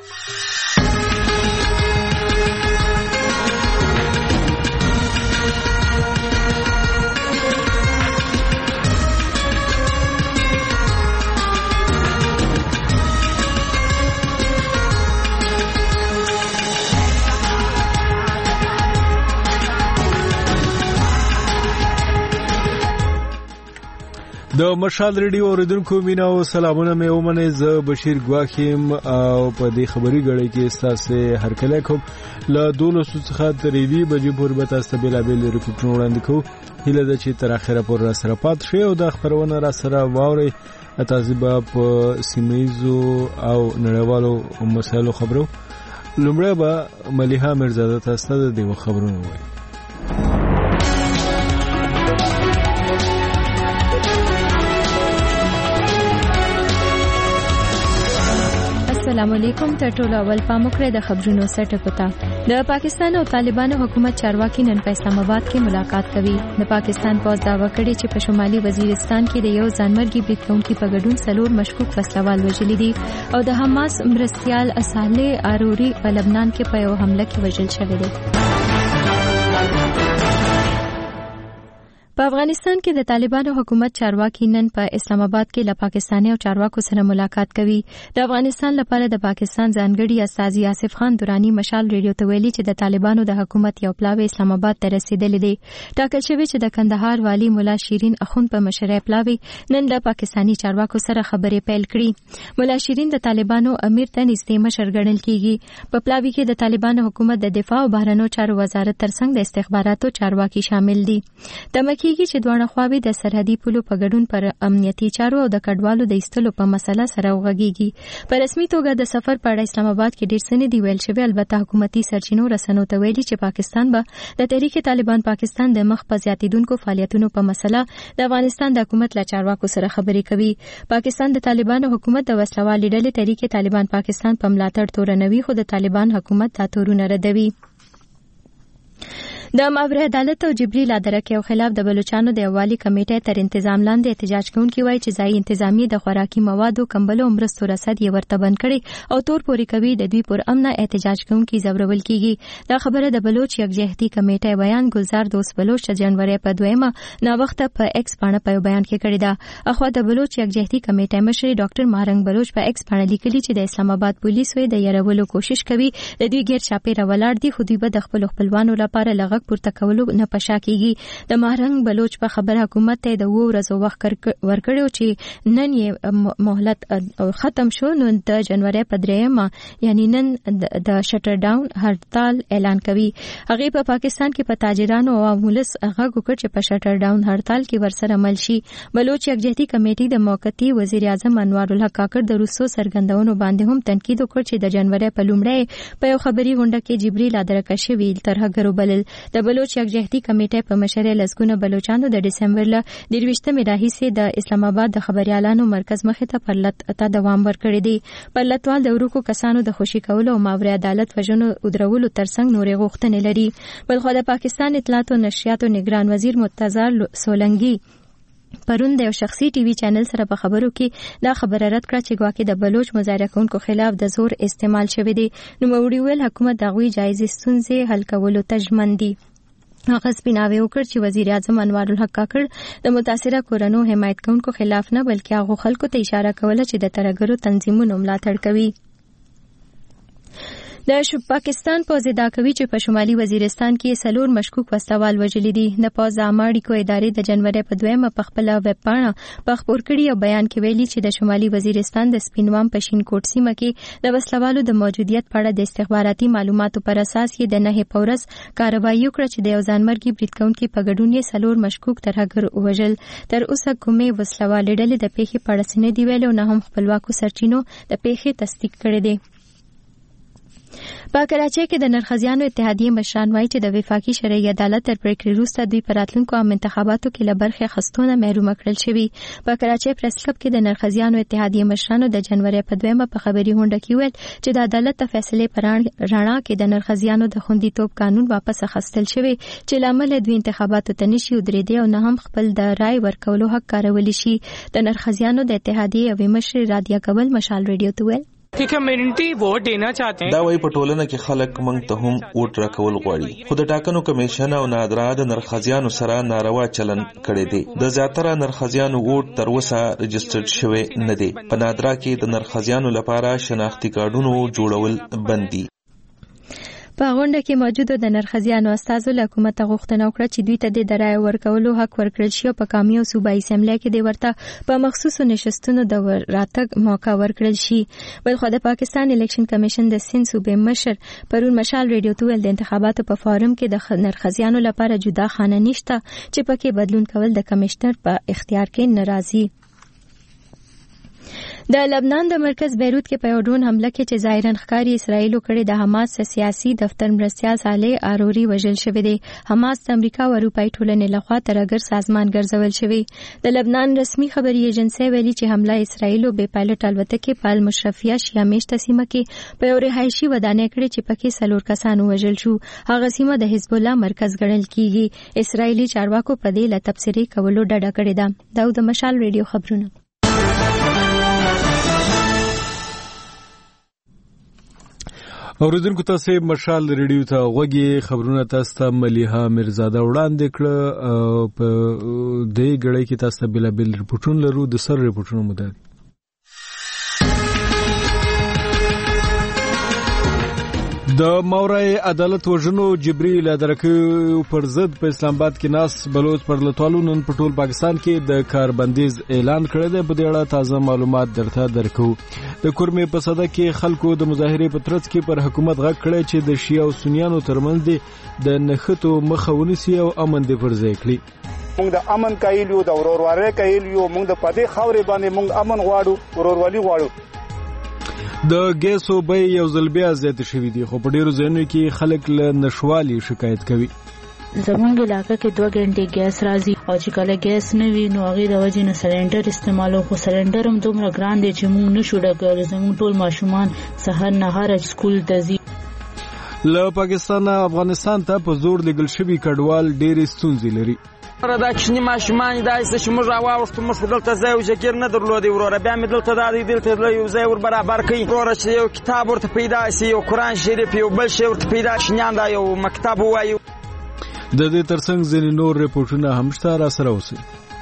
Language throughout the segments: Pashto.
د مشال ریډیو اوریدونکو مینا او سلامونه مې ومنه. زه بشیر ګواخیم او په دې خبري غړې کې تاسو هر کله کوم له 12 څخه تر 2 بجې پورې به تاسو بېلابېل ریپورتونه وړاندې کوو. هیله ده چې تر اخره پورې را سره پات شئ او د خبرونه را سره واورئ. تاسو به په سیمایزو او نړیوالو مسایلو خبرو. لومړی به ملیحه مرزاده تاسو د دې خبرونه وایي. السلام علیکم. تر ټولو اول پام وکړئ د خبرونو سرټکو ته. د پاکستان او طالبانو حکومت چارواکي نن په اسلام آباد کې ملاقات کوي. د پاکستان پوز دعوا کړې چې په شمالي وزیرستان کې د یو ځانمرګي بریدونکو په ګډون څلور مشکوک وسلوال وژلي دي او د حماس مرستيال اصالح آروري په لبنان کې په یو حمله کې وژل شوی دی. په افغانستان کې د طالبانو حکومت چارواکي نن په اسلام آباد کې له پاکستاني او چارواکو سره ملاقات کوي. د افغانستان لپاره د پاکستان ځانګړي استاذ آصف خان درانی مشال ریډیو ته ویلي چې د طالبانو د حکومت یو پلاوی اسلام آباد ته رسیدلی دی. ټاکل شوی چې د کندهار والی مولا شیرین اخوند په مشرۍ پلاوی نن د پاکستاني چارواکو سره خبرې پیل کړي. مولا شیرین د طالبانو امیر ته نږدې مشر ګڼل کیږي. په پلاوی کې د طالبانو حکومت د دفاع او بهرنیو چارو وزارت ترڅنګ د استخباراتو چارواکي شامل دي. کېږي چې دوه خواوې د سرحدي پولو په ګډون پر امنیتي چارو او د کډوالو د ایستلو په مسله سره وغږیږي. په رسمي توګه د سفر په اړه اسلام آباد کې ډېر څه نه دی ویل شوی. البته حکومتي سرچینو رسنیو ته ویلي چې پاکستان به د تحریک طالبان پاکستان د مخ په زیاتیدونکو فعالیتونو په مسله د افغانستان د حکومت له چارواکو سره خبرې کوي. پاکستان د طالبانو حکومت د وسلوال ډلې تحریک طالبان پاکستان په ملاتړ تورنوي، خو د طالبان حکومت دا تورونه ردوي. د ماورا عدالت او جبري لادرکه خلاف د بلوچستان د یووالي کمیټې تر انتظام لاندې احتجاج کوونکي وایي چې ځای انتظامی د خوراکي موادو کمبلو مرستو رسد یې ورته بند کړي او تور پوري کوي. د دوی پر امن احتجاج کوونکي زورول کیږي. دا خبره د بلوچ یکجهتي کمیټې بیان ګلزار دوست بلوچ د جنوري په 2 نا وخت په ایکس باندې په بیان کې کړی دا. اخو د بلوچ یکجهتي کمیټې مشر ډاکټر مارنګ بلوچ په ایکس باندې لیکلي چې د اسلام آباد پولیسو د يرولو کوشش کوي. د دوی غیر چاپیره ولاړ دي، خو دوی به د خپل خپلوانو لپاره لغک پورته کولو نه پشا کیږي. د مهرنګ بلوچ په خبره حکومت ته د 2 ورځو وخت ورکړو چې نن یې مهلت ختم شو. نو د جنوري په 3 یعنی نن د شټر ډاون هړتال اعلان کوي. هغه په پاکستان کې په تاجرانو او مولس هغه وکړ چې په شټر ډاون هړتال کې ورسره مل شي. بلوچ یکجهتي کمیټې د موقتی وزیر اعظم انوار الحق کاکړ د روسو سرګندونو باندې هم تنقید وکړ چې د جنوري په لومړی په یو خبري غونډه کې جبريل ادرکه شوی ترهګرو بلل. د بلوچ یکجهتي کمیټې په مشرۍ لسګونه بلوچستانو د دسمبر ل 23 راهیسې د اسلام آباد د خبريالانو مرکز مخې ته پرلط ته دوام ورکړی دی. پرلطوال د ورکو کسانو د خوشي کولو او ماورا عدالت وژنو او درولو ترڅنګ نورې غوښتنې لري. بلخو د پاکستان اطلاعات او نشریاتو نگران وزیر مرتضی سولنګي پرون د یو شخصي ټي وي چینل سره په خبرو کې دا خبره رد کړه چې ګواکې د بلوچ مظاهره کوونکو خلاف د زور استعمال شوی دی. نو موري ویل حکومت دغوی جایزې ستونزې حل کولو ته ژمن دی. هغه سپیناوی وکړ چې وزیر اعظم انوار الحق کاکړ د متاثره کورونو حمایت کوونکو خلاف نه بلکې هغه خلکو ته اشاره کوله چې د ترهګرو تنظیمونو ملاتړ کوي. د پاکستان پوز ادعا کوي چې په شمالي وزیرستان کې څلور مشکوک وسلوال وژلي دي. د پوز عامه اړیکو ادارې د جنوري په 2 په خپل ویب پاڼه په خبر کړي او بیان کې ویلي چې د شمالي وزیرستان د سپینوام پښین کوټ سیمه کې د وسلوالو د موجودیت په اړه د استخباراتي معلوماتو پر اساس یې د 9 پورس کاروایی وکړه چې د یو ځانمرګي بریدونکو په ګډون یې څلور مشکوک ترهګر وژل. تر اوسه کومې وسلوال ډلې د پیښې په اړه څه نه دی ویلي او نه هم خپلواکو سرچینو د پیښې تصدیق کړی دی. په کراچۍ کې د نرخزیانو اتحادیې مشران وایي چې د وفاقي شرعي عدالت تر پریکړې وروسته دوی په راتلونکو عام انتخاباتو کې له برخې اخیستونه محروم کړل شوي. په کراچۍ پریس کلب کې د نرخزیانو اتحادیې مشرانو د جنوري په 2 په خبري غونډه کې ویل چې د عدالت د فیصلې پر رڼا کې د نرخزیانو د خوندیتوب قانون واپس اخیستل شوی چې لامل دوی انتخاباتو ته نشي ودرېدي او نه هم خپل د رائے ورکولو حق کارولی شي. د نرخزیانو د اتحادیې او مشر رادیا کول مشال ریډیو ته ویل कि community vote देना चाहते हैं. دا وایي په ټولنه کې خلک موږ ته هم ووټ راکول غواړي، خو د ټاکنو کمیشن او نادرا د نرخزیانو سره ناروا چلن کړی دی. د زیاتره نرخزیانو ووټ تر اوسه رجسټرډ شوی نه دی. په نادرا کې د نرخزیانو لپاره شناختی کارډونو جوړول بند دي. په غونډه کې موجود د نرخزیانو استازو له حکومت غوښتنه وکړه چې دوی ته د رایې ورکولو حق ورکړل شي او په قومي او صوبایي اسمبلی کې د ورته په مخصوصو نشستونو د راتګ موقع ورکړل شي. بلخو د پاکستان الیکشن کمیشن د سند صوبې مشر پرون مشال ریډیو ته ویل د انتخاباتو په فارم کې د نرخزیانو لپاره جدا خانه نشته چې پکې بدلون کول د کمشنر په اختیار کې ناراضي. د لبنان د مرکز بیروت کې په یو ډرون حمله کې چې ظاهراً ښکاري اسرائیلو کړې د حماس سیاسي دفتر مرستیال صالح آروري وژل شوی دی. حماس د امریکا او اروپایي ټولنې لخوا ترګر سازمان ګرځول شوی. د لبنان رسمي خبري ایجنسی ویلي چې حمله اسرائیلو به پایلټ الوتکې په المشرفیه شیا میشته سیمه کې په یو رهایشي ودانۍ کړې چې پکې 4 کسان وژل شو. هغه سیمه د حزب الله مرکز ګڼل کیږي. اسرائیلي چارواکو په دې له تبصرې کولو ډډه کړې ده. دا د مشال ریډیو خبرونه. اوریدونکو تاسو مشال ریډیو ته غوږی خبرونه تاسو ته ملیحه میرزاده وړاندې کړ. په دې غړې کې تاسو ته بلابل رپورټونه لرو. د سر رپورټونو مده د مورای عدالت وژنو جبري لادرکو پر ضد په اسلام آباد کې ناس بلوچ پر لټوالو نن په ټول پاکستان کې د کاربندیز اعلان کړی دی. په دې اړه تازه معلومات درته درکو. د کورمې په صده کې خلکو د مظاهرې په ترڅ کې پر حکومت غږ کړی چې د شیعه او سنیانو ترمنځ د نښتو مخه ونیسي او امن دې پر ځای کړي. موږ د امن قایل یو، د ورورولۍ قایل یو. موږ د پدې خاورې باندې موږ امن غواړو، ورورولي غواړو. د ګیسو بیې یو ځل بیا زیاتې شوې دي، خو په ډیرو ځایونو کې خلک له نشوالي شکایت کوي. زمونږ علاقه کې 2 غنټې ګیس راځي او چې کله ګیس نه وي نو هغه د وجې نه سلنډر استعمالو. خو سلنډر هم دومره ګران دی چې موږ نشو ډکولی. زموږ ټول ماشومان سحر نهار سکول ته ځي. له پاکستان افغانستان ته په زور لېږل شوي کډوال ډېرې ستونزې لري. دا کوچني ماشومان داسې چې موږ راواوښتو، موږ دلته ځای او جګیر نه درلودی وروره. بیا مې دلته دا دی دلته یو ځای ور برابر کړي وروره چې یو کتاب ورته پیدا شي، یو قرآن شریف، یو بل شی ورته پیدا شي، دا یو مکتب ووایو. د دې ترڅنګ ځینې نور رپورټونه هم شته، راسره اوسئ.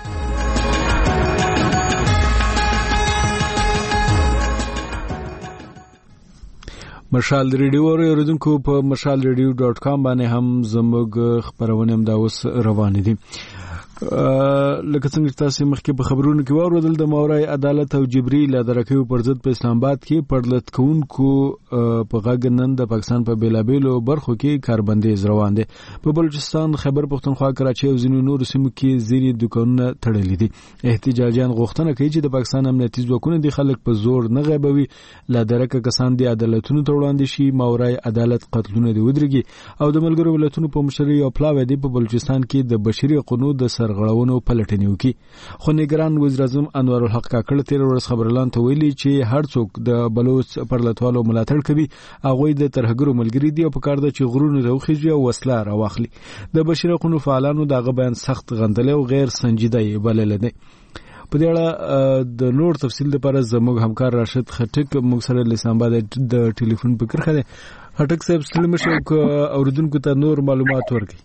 مشال ریډیو اوریدونکو په mashalradio.com باندې هم زموږ خبرونه هم دا اوس روان دي. لکه څنګه تاسو مخکې په خبرونو کې واوریدل د مورای عدالت او جبري لادرکو پر ضد په اسلام آباد کې پرلط کوونکو په غاګنن د پاکستان په بیلابیلو برخو کې کاربندیز روان دي. په بلوچستان، خیبر پختونخوا، کراچي او ځینو نورو سیمو کې ځینې دکانونه تړلي دي. احتجاجیان غوښتنه کوي چې د پاکستان امنیتي ځواکونه د خلک په زور نه غیبوي. لادرکه کسان د عدالتونو ته وړاندې شي، مورای عدالت قتلونه دی ودرېږي او د ملګرو ملتونو په مشرۍ او پلاوی دی په بلوچستان کې د بشري حقوقو د سرغړونو پلټنې وکړي. خو نگران وزیر اعظم انور الحق کاکړ تیر ورځ خبرلان ته ویلي چې هر څوک د بلوچ پرلطوالو ملاتړ کوي، هغه د ترهګرو ملګری دي او په کار ده چې غرونه راوخیږي او وسله راواخلي. د بشري حقوقو فعالانو دغه بیان سخت غندل او غیر سنجیده یې بلل دي. په دې اړه د نور تفصیل لپاره زموږ همکار راشد خټک موږ سره له اسلام آباد د ټلیفون په کرخه ده. خټک صاحب ستړي مشه اوریدونکو ته نور معلومات ورکړي.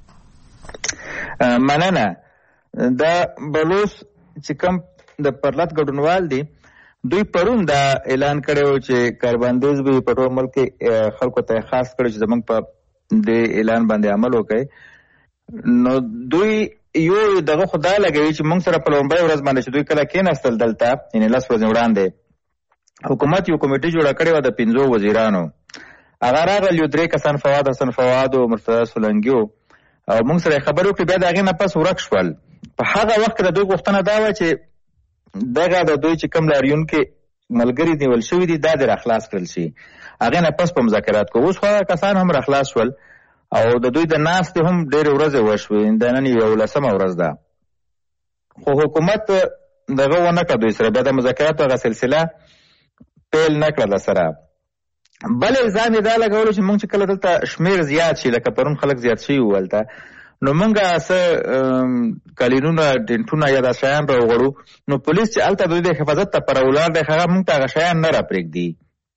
مننه. دا بلوچ چې کوم د پرلط ګډونوال دي، دوی پرون دا اعلان کړو چې کاربندیز به په ټول ملک خلکو ته خاص کړي چې زمونږ په دې اعلان باندې عمل وکړي. نو دوی یو دغه خدای لګوي چې موږ سره په لومړی ورځ باندې چې دوی کله کېناستل دلته، یعنې 10 ورځې وړاندې حکومت یو کمیټه جوړه کړې وه د 5 وزیرانو. هغه راغل یو 3 کسان، فواد حسن فواد او مرتضی سولنګي، او موږ سره خبرې وکړې. بیا د هغې نه پس ورک شول. په هغه وخت کې د دوی غوښتنه دا وه چې دغه د دوی چې کوم لاریون کې ملګري نیول شوي دي دا دې راخلاص کړل شي. هغې نه پس په مذاکرات کو اوس خو کسان هم راخلاص شول او د دوی د ناستې هم ډېرې ورځې وشوې. د نن 11مه ورځ ده، خو حکومت دغه ونه کړه دوی سره. بیا د مذاکراتو هغه سلسله پیل نه کړله سره. بل الزام یې دا لګولو چې موږ چې کله دلته شمېر زیات شي، لکه پرون خلک زیات شوي وو هلته، نو موږ څه کلینونه، ډنټونه یا دا شیان راوغړو، نو پولیس چې هلته دوی د حفاظت ته پر ولاړ دی، هغه موږ ته هغه شیان نه راپرېږدي.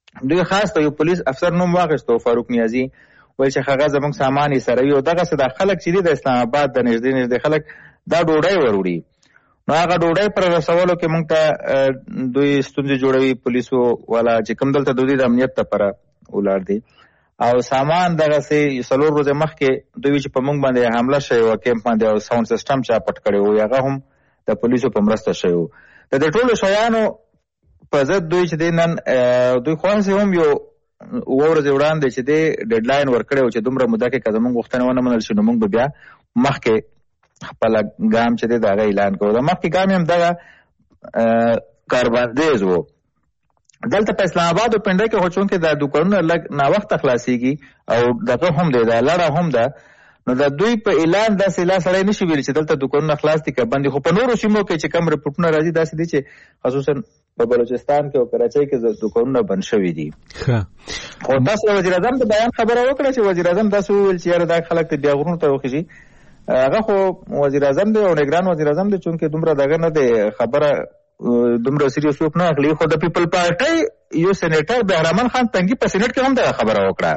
دوی خاص ته یو پولیس افسر نوم واخیستو فاروق نیازي وایي چې هغه زموږ سامان یې سره وي او دغسې دا خلک چې دي د اسلام آباد د نږدې خلک دا ډوډۍ وروړي نو هغه ډوډۍ پر رسولو کې موږ ته دوی ستونزې جوړوي پولیسو والا چې کوم دلته دوی د امنیت لپاره ولاړ دي او سامان دغسې 4 ورځې مخکې دوی چې په موږ باندې حمله شوې وه کیمپ باندې او ساوند سیسټم چا پټ کړی و هغه هم د پولیسو په مرسته شوی و د دې ټولو شیانو په ضد دوی چې دی نن دوی خواهسې هم یو 7 ورځې وړاندې چې دی ډیډلاین ورکړی و چې دومره موده کې که زموږ غوښتنې ونه منل شي نو موږ به بیا مخکې خپله ګام چې دی د هغه اعلان کوو د مخکې ګام هم دغه کاربندیز و دلته په اسلام آباد او پنډۍ کې خو چونکې دا دوکانونه لږ ناوخته خلاصېږي او دغه هم دی دا لړه هم ده نو د دوی په اعلان داسې لا سړی نشي ویلی چې دلته دوکانونه خلاص دي که بند دي خو په نورو سیمو کې چې کم رپورټونه راځي داسې دي چې خصوصا په بلوچستان کې او کراچۍ کې دوکانونه بند شوي دي خو تاسو وزیر اعظم د بیان خبره وکړه چې وزیر اعظم داسې وویل چې یاره دا خلک ته بیا غرونو ته وخیږي هغه خو وزیر اعظم دی او نګران وزیر اعظم دی چونکې دومره دغه نه دی خبره دومره سیریس څوک نه اخلي خو د پیپل پارټۍ یو سینیټر بهرامن خان تنګي په سینټ کې هم دغه خبره وکړه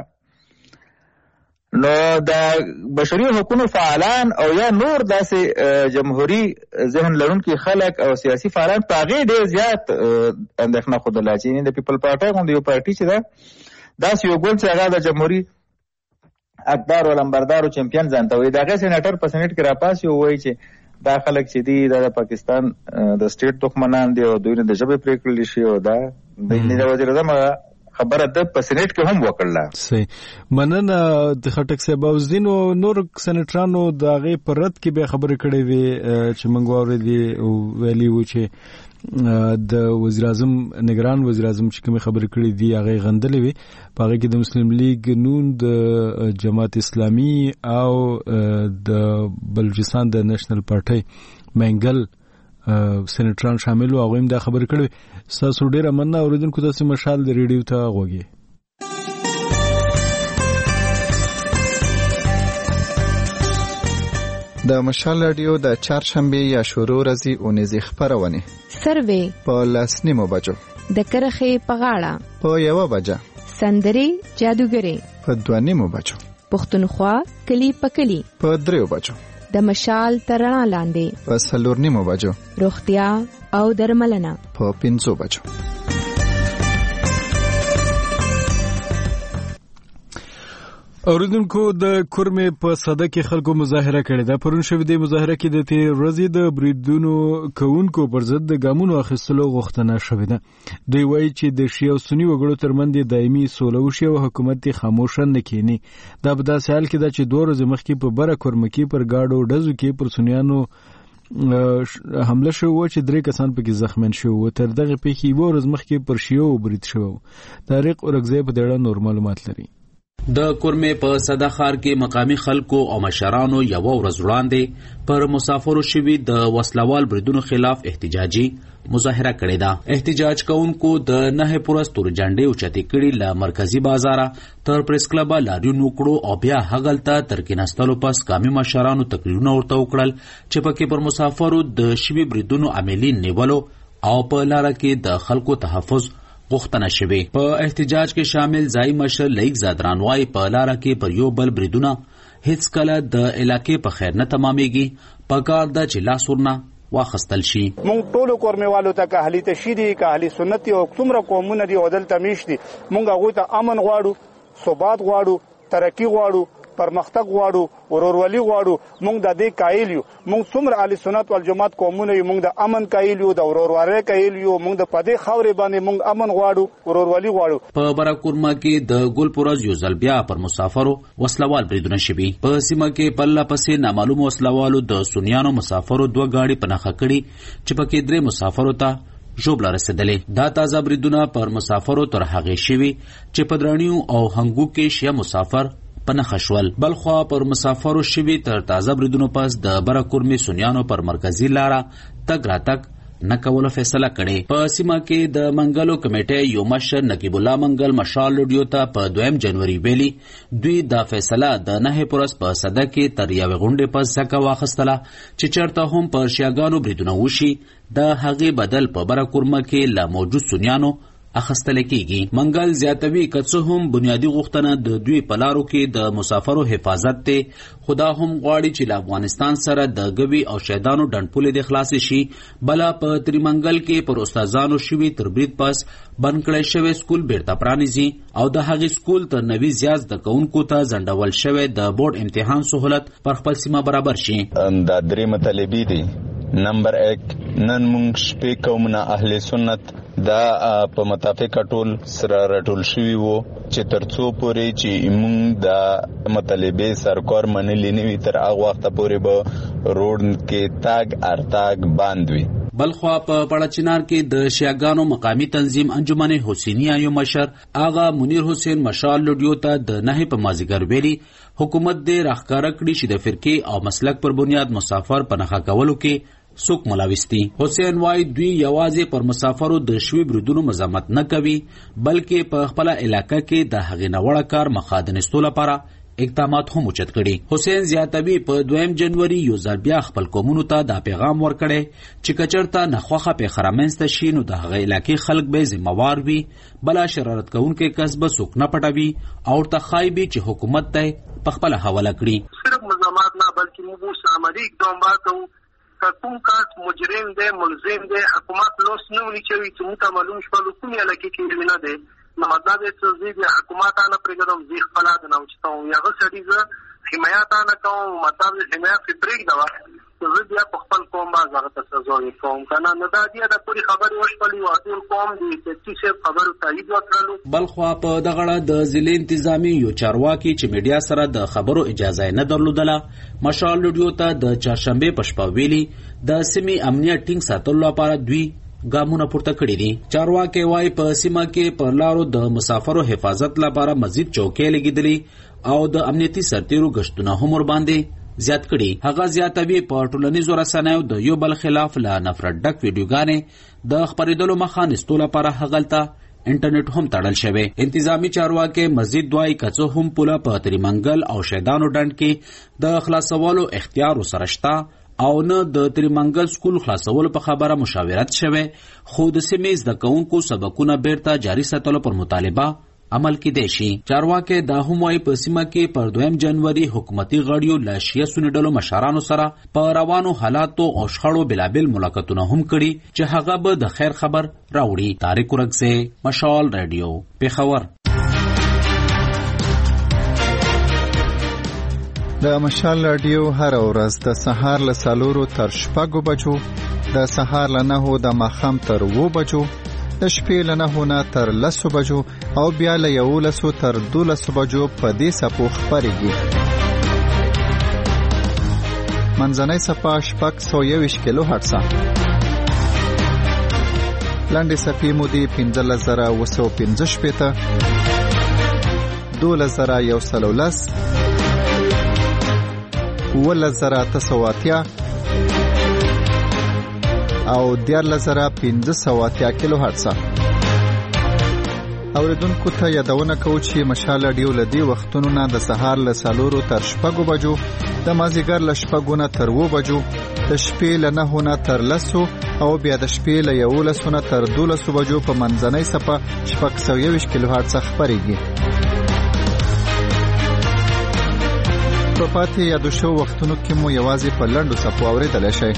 نو د بشري حقوقو فعالان او یا نور داسې جمهوري ذهن لرونکي خلک او سیاسي فعالان په هغې ډېر زیات اندېښنه ښودله چې د پیپل پارټۍ غوندې یو پارټي چې ده داسې یو ګوند چې هغه د جمهوري حقدار او لمبردارو چمپیون ځانته وایي د هغې سینیټر په سینټ کې راپاسي او وایي چې دا خلک چې دي دا د پاکستان د سټیټ دښمنان دي او دوی نه د ژبې پرې کړلی شي او دا د وزیر اعظم خبره د په سینټ کې هم وکړله صحیح مننه د خټک صاحب او ځینو نور سینټرانو د هغې په رد کې بیا خبرې کړې وې چې موږ واورېدې او ویلي وو چې د وزیر اعظم نگران وزیر اعظم چې کومې خبرې کړې دي هغې غندلې وې په هغې کې د مسلم لیگ نون د جماعت اسلامي او د بلوچستان د نیشنل پارټۍ منګل سینټران شامل وو هغوی هم دا خبرې کړې ستاسو ډېره مننه اورېدونکو تاسې مشال د ریډیو ته غوږ د مشال رادیو د چهارشنبې یا شروع ورځې اونیزې خپرونې سروې په 10:30 بجو د کرخې په غاړه په 1 بجه سندرې جادوګرې په 2:30 بجو پښتونخوا کلی په کلی په 3 بجو د مشال ترڼا لاندې په 4:30 بجو روغتیا او درملنه په 5 بجو اوریدونکو د کورمې په صده کې خلکو مظاهره کړې ده پرون شوې د مظاهره کې د تیر ورځې د بریدونو کوونکو پر ضد د ګامونو اخیستلو غوښتنه شوې ده دوی وایي چې د شیعه او سني وګړو ترمنځ دایمي سوله وشي او حکومت یې خاموش نه کینی دا په داسې حال کې ده چې 2 ورځې مخکې په بره کورمه کې پر گاډو ډزو کې پر سنیانو حمله شو چې 3 کسان پکې زخمین شو تر دغه پیښې 2 ورځې مخکې پر شیعه برید شو طارق اورګزی په دې اړه نور معلومات لري د کورمې په صده ښار کې مقامي خلکو او مشرانو یو ورځ وړاندې پر مسافرو شوي د وسلوال بریدونو خلاف احتجاجي مظاهره کړې ده احتجاج کوونکو د 9 پرستور جنډې اوچتې کړې له مرکزی بازار تر پریس کلب لاریون وکړو او بیا هغلته تر کېناستلو پس قامي مشرانو تقریرونه ورته وکړل چې پکې پر مسافرو د شوي بریدونو عملي نیولو او په لاره کې د خلکو تحفظ غوښتنه شوې په احتجاج کې شامل ځای مشر لیک زادران وايي په لاره کې پر یو بل بریدونه هیڅ کله د علاقې په خیر نه تمامېږي پکار ده چې لاس ورنه واخستل شي مونږ ټولو کورمېوالو ته که اهلي تشیدي که اهلي سنت او څومره قومونه دي او دلته میشت دي مونږ هغوی ته امن غواړو ثبات غواړو ترقي غواړو پرمختګ غواړو ورورولي غواړو مونږ د دې قایل یو مونږ څومره اهل سنت والجماعت قومونه یو مونږ د امن قایل یو د ورورولۍ قایل یو مونږ د پدې خاورې باندې مونږ امن غواړو ورورولي غواړو په براکورما کې د ګلپورز یو ځل بیا پر مسافرو وسلوال بریدونه شوي په سیمه کې پله پسې نامعلوم وسلوالو د سنیانو مسافرو 2 گاډي په نښه کړي چې پکې 3 مسافرو ته ژوبله رسېدلې دا تازه بریدونه پر مسافرو تر هغې شوي چې په درانیو او هنګو کې شیعه مسافر پنخه شول بلخوا پر مسافرو شوي تر تازه بریدونو پس د براکورمي سنیانو پر مرکزی لاره تګ راتګ نه کولو فیصله کړې په سیمه کې د منګلو کمیټې یو مشر نقیب الله منګل مشال لوډیو ته په 2 جنوري ویلي دوی دا فیصله د 9 پرست په صده کې تر یوې غونډې پس ځکه واخیستله چې چېرته هم پر شیعاګانو بریدونه وشي د هغې بدل په براکورمه کې له موجود سنیانو اخستل کیږي. منګل زیاتوي که هم بنیادی غوښتنه د دوی په لارو کې د مسافرو حفاظت ته، خدا هم غواړي چې له افغانستان سره د ګوي او شیدانو ډنډپولې د خلاص شي. بلا په تریمنګل کې پر استادانو شوي تربریت پس بند کړی شوی سکول بیرته پرانیزي او د هغې سکول تر 90 زیات زده کوونکو ته ځنډول شوی د بورډ امتحان سهولت پر خپل سیمه برابر شي. دا درې مطالبې دي. نمبر 1 نن موږ شپې قومونه اهل سنت دا په متافقه ټول سره راټول شوي وو چې ترڅو پورې چې موږ دا مطالبې سرکار منلې نه وي تر هغه وخته پورې به روډ کې تاګ ارتاګ باند وي. بلخوا په پړچینار کې د شیعاګانو مقامی تنظیم انجمن حسینیه یو مشر آغا منیر حسین مشال لډیو ته د نه په مازیګر ویلي حکومت دې راخکاره کړي چې د فرقې او مسلک پر بنیاد مسافر پنهخه کولو کې څوک ملاوستي. حسین وای دوی یوازې پر مسافرو د شوي بریدونو مزاحمت نه کوي بلکې په خپل علاقه کې د هغې نوړه کار مخادنستو لپاره اقدامات هم اوچت کړي. حسین زیاتوي په 2 جنوري یو ځل بیا خپل قومونو ته دا پیغام ورکړی چې کچرته نخواخه پیښه رامنځته شي نو د هغې علاقې خلک به ذمہوار وي، بلا شرارت کوونکی کس به څوک نه پټوي او ورته ښایي چې حکومت ته په خپله حواله کړي. صرف مزاحمت نه بلکې موږ اوس عملي اقدامات کوو. کوم کس مجرم دی ملزم دی حکومت لوس نه ونیچوي چې موږ ته معلوم شول کومې علاقې کې نه دی نو مطلب یې چې زه د حکومت نه پرېږدم زه خپله د نوچتم هغه سړي زه حمایت نه کوم مطلب د حمایت پرېږدوه زه بیا په خپل قوم باز هغه ته سزا ورکوم که نه دا بیا د پورې خبرې وشولې او ټول قوم د تفتیش صاحب خبرو تایید وکړلو. بلخوا په دغه اړه د ضلع انتظامي یو چارواکي چې میډیا سره د خبرو اجازه نه درلودله مشال لډیو ته د چهارشنبې په شپه ویلي د سیمې امنیت ټینګ ساتلو لپاره دوی ګامونه پورته کړي دي. چارواکي وایي په سیمه کې پر لارو د مسافرو حفاظت لپاره مزید چوکۍ لګېدلي او د امنیتي سرتیرو گشتونه هم ورباندې زیات کړي. هغه زیاتوي په ټولنیزو رسنیو د یو بل خلاف له نفرت ډک ویډیوګانې د خپرېدلو مخه نیستو لپاره هغلته انټرنیټ هم تړل شوی. انتظامی چارواکي مزید وایي که څه هم پوله په تریمنګل او شیدانو ډنډ کې د خلاصولو اختیار ورسره شته او نه د تریمنګل سکول خلاصولو په خبره مشاورت شوی خو د سیمې زده کوونکو سبقونه بیرته جاري ساتلو پر مطالبه عمل کېدای شي. چارواکي دا هم وایي په سیمه کې پر 2 جنوري حکومتي غړیو له شیعه سني ډلو مشرانو سره په روانو حالاتو او شخړو بلابل ملاقاتونه هم کړي چې هغه به د خیر خبر راوړي. طارق ورکزی، مشال رادیو، پیښور. د مشال رادیو هر ورځ د سهار له 4 تر 6 بجو، د سهار له 9 د ماښام تر 2 بجو، د شپې له 9 نه تر 10 بجو او بیا له 11 تر 12 بجو په دې سپو خبرېږي. منځنۍ سپه 621 کیلو هرتز، لاندې سپې مودې 15915 12110 11880 او 14580 کیلو هرتز. اوریدونکو ته یادونه کوو چې مشال رادیو له دې وختونو نه د سهار له 4 تر 6 بجو، د مازیګر له 6 نه تر 2 بجو، د شپې له 9 نه تر 10 او بیا د شپې له 11 نه تر 12 بجو په منځنۍ سپه 621 کیلو هرتز خبرېږي. په پاتې یادو شو وختونو کې مو یوازې په لنډو څپو اورېدلی شئ.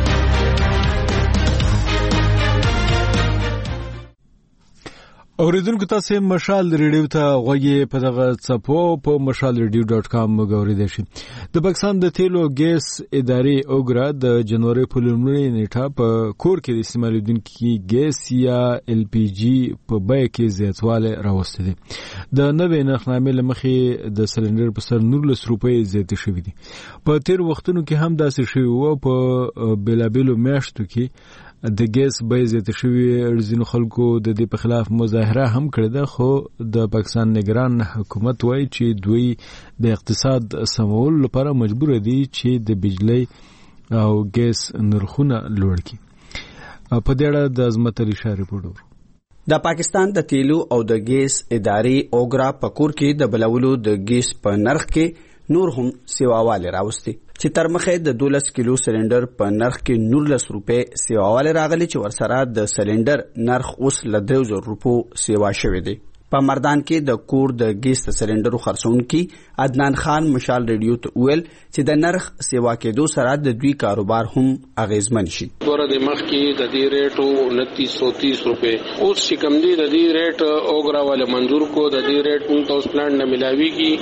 اوریدونکو تاسو مشال ریډیو ته غوږی په دغه څپو په mashalradio.com غوړیدئ شي. د پاکستان د تیلو ګیس ادارې اوګرا د جنوري په لومړۍ نیټه په کور کې د استعمالېدونکي ګیس یا LPG په بیه کې زیاتوالی راوستی دی. د نوې نرخنامې له مخې د سلنډر په سر 19 روپۍ زیاتې شوي دي. په تیر وختونو کې هم داسې شوي وو. په بېلابېلو میاشتو کې د ګیس بیه زیاته شوې، ځینو خلکو د دې په خلاف مظاهره هم کړې ده، خو د پاکستان نگران حکومت وایي چې دوی د اقتصاد سمولو لپاره مجبور دي چې د بجلی او ګیس نرخونه لوړ کړي. په دې اړه د عظمت علي شاه ریپورټ. د پاکستان د تیلو او د ګیس ادارې اوګرا په کور کې د بلولو د ګیس په نرخ کې نور هم سیواواله راوستي چې تر مخه د 12 کیلو سلندر په نرخ کې 19 روپے سیواواله راغلي چې ورسره د سلندر نرخ اوس ل 2000 روپو سیوا شوی دی. په مردان کې د کور د ګیس د سلندرو خرڅونکي عدنان خان مشال ریډیو ته ویل چې د نرخ سیوا کېدو سره د دوی کاروبار هم اغیزمن شي. دوره د مخ کې د دې ریټ 2930 روپے اوس چې کم دی د دې ریټ اوګراواله منظور کو د دې ریټ مون تاسو پلان نه ملاويږي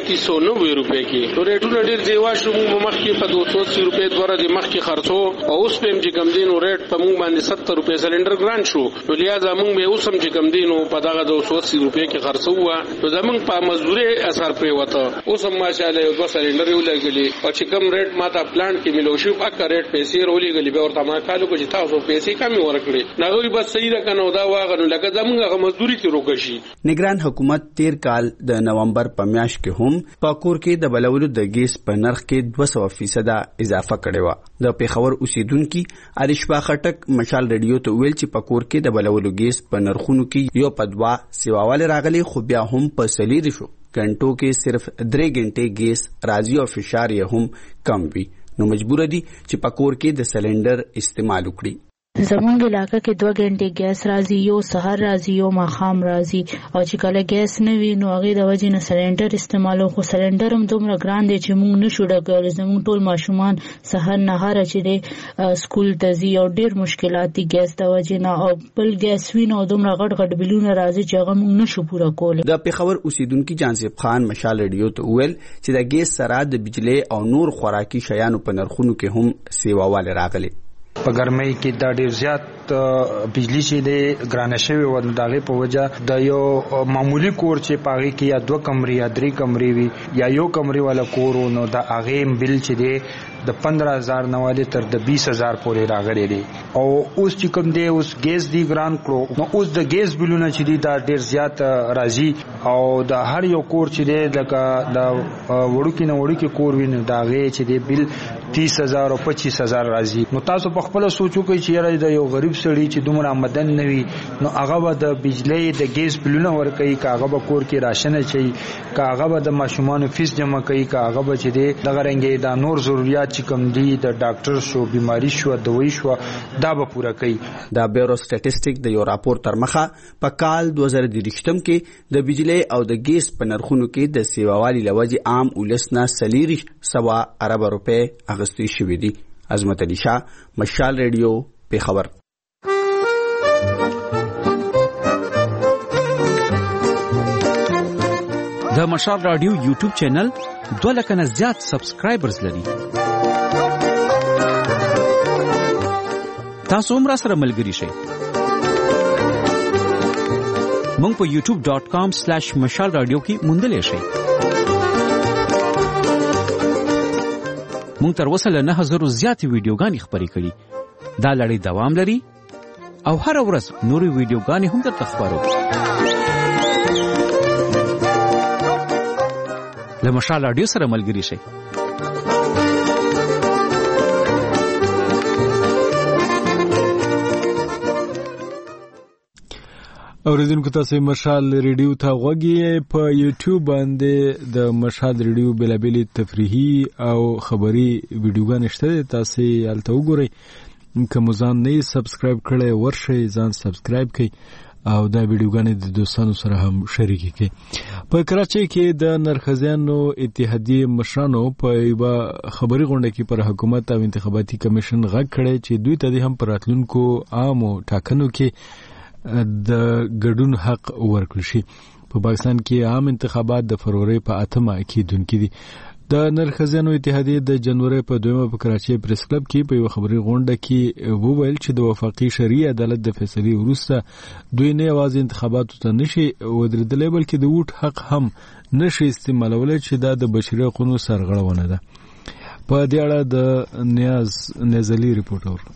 2990 روپے کې نو ریټونه ډیر دیوا شو مخ کې په 280 روپے دوره د مخ کې خرڅو او اوس په چې کم دی نو ریټ په مون باندې 70 روپے سلندر ګران شو نو لہذا مون به اوس هم چې کم دی نو په دغه 280 روپے کې خرڅو نو زمونږ په مزدوري اثر پرې وته اوس هم ماشاءالله یو دوه سلندر یو لګلي او چې کم ریټ ماته پلان کې ملو شو اکه ریټ پیسې رولېګلي به ورته ما کالو چې تاسو پیسې کم ورکړي نغوري بس صحیح ده کنه دا واغنو لکه زمونږه مزدوري ته روکشي. نگران حکومت 13 کال د نومبر په میاشت کې هم په کور کې د بلولو د ګیس په نرخ کې 200% اضافه کړې و. د پیښور اوسیدونکو ارشبا خټک مشال ریډیو ته ویل چې په کور کې د بلولو ګیس په نرخونو کې یو په دوا سیواواله راغلي خو بیا هم په سلیری شو غنټو کې صرف 3 غنټې ګیس راځي او فشار یې هم کم وي نو مجبور دي چې په کور کې د سلندر استعمال وکړي. زمونږ علاقه کې 2 غنټې ګیس راځي یو سحر راځي یو ماخام راځي او چې کله ګیس نه وي نو هغه د وجې نه سلندر استعمالو خو سلندر هم دومره ګران دی چې موږ نشو ډکولی زموږ ټول ماشومان سحر نهار چې دی سکول ته ځي او ډېر مشکلات دي ګیس د وجې نه او بل ګیس وي نو دومره غټ غټ بلونه راځي چې هغه موږ نشو پوره کولی. د پیښور اوسیدونکي جانسیب خان مشال ریډیو ته ویل چې د ګیس سره د بجلی او نور خوراکي شیانو په نرخونو کې هم سیواواله راغلي. په ګرمۍ کې دا ډیر زیات بجلی چې د ګرانه شوی و دغه په وجه د یو معمولی کور چې پاغي کې یا 2 کمرې یا 3 کمرې وي یا یو کمرې والا کور نو دا هغه بل چې دی د 15000 نواله تر د 20000 پورې راغلي دي او اوس چې کوم دی اوس ګیس دی ګران کړو نو اوس د ګیس بلونه چې دی دا ډیر زیات راځي او د هر یو کور چې دی لکه د وړوکی کور ویني دا غي چې دی بل 30000 او 25000 راځي نو تاسو په خپل سوچو کوي چې یاره د یو غریب سړی چې دومره آمدن نه وي نو هغه به د بجلی د ګیس بلونه ورکوي که هغه به کور کې راشن اچوي که هغه به د ماشومانو فیس جمع کوي که هغه به چې دی دغه رنګې دا نور ضروریات چې کوم دي د ډاکټر شو بیماری شو دوی شو دا به پوره کوي. د بیورو سټټیسټیک د یو راپور تر مخه په کال 2023 کې د بجلی او د ګیس په نرخونو کې د سیواوالي لوجې عام ولسنا سلیری 100 ارب روپے اغستې شوې دي. عظمت علي شاه مشال ریډیو پیښور. د مشال رادیو یوټیوب چینل 2 لک نه زیات سبسکرایبرز لري. تاسو هم را سره ملګري شئ. مونږ په youtube.com/مشال رادیو کې موندلې شئ. مونږ تر اوسه له 9000 زیاتې ویډیوګانې خپرې کړي. دا لړۍ دوام لري او هر ورځ نورې ویډیوګانې هم درته خپرو. له مشال رادیو سره ملګري شئ. اوریدونکو تاسو مشال ریډیو ته غوږی په یوټیوب باندې د مشال ریډیو بلابلی تفریحي او خبري ویډیوګانې شته تاسو یالته وګورئ که مزان نه سبسکرایب کړئ ورشئ ځان سبسکرایب کړئ او دا ویډیوګانې د دوستانو سره هم شریک کړئ. په کراچۍ کې د نرخزیانو اتحادیې مشرانو په یوه خبري غونډه کې پر حکومت او انتخاباتي کمیشن غږ کړی چې دوی ته هم پر راتلونکو عامو ټاکنو کې د ګډون حق ورکړل شي. په پاکستان کې عام انتخابات د فروری په 8 کېدونکي دي. د نرخزیانو اتحادیې د جنوري په 2 په کراچۍ پریس کلب کې په یو خبري غونډه کې وویل چې د وفاقي شرعي عدالت د فیصلې وروسته دوی نه یوازې انتخاباتو ته نشي ودرېدلی بلکې د ووټ حق هم نشي استعمالولی چې دا د بشري حقوقو سرغړونه ده. په دې اړه د نیاز نزلی ریپورټ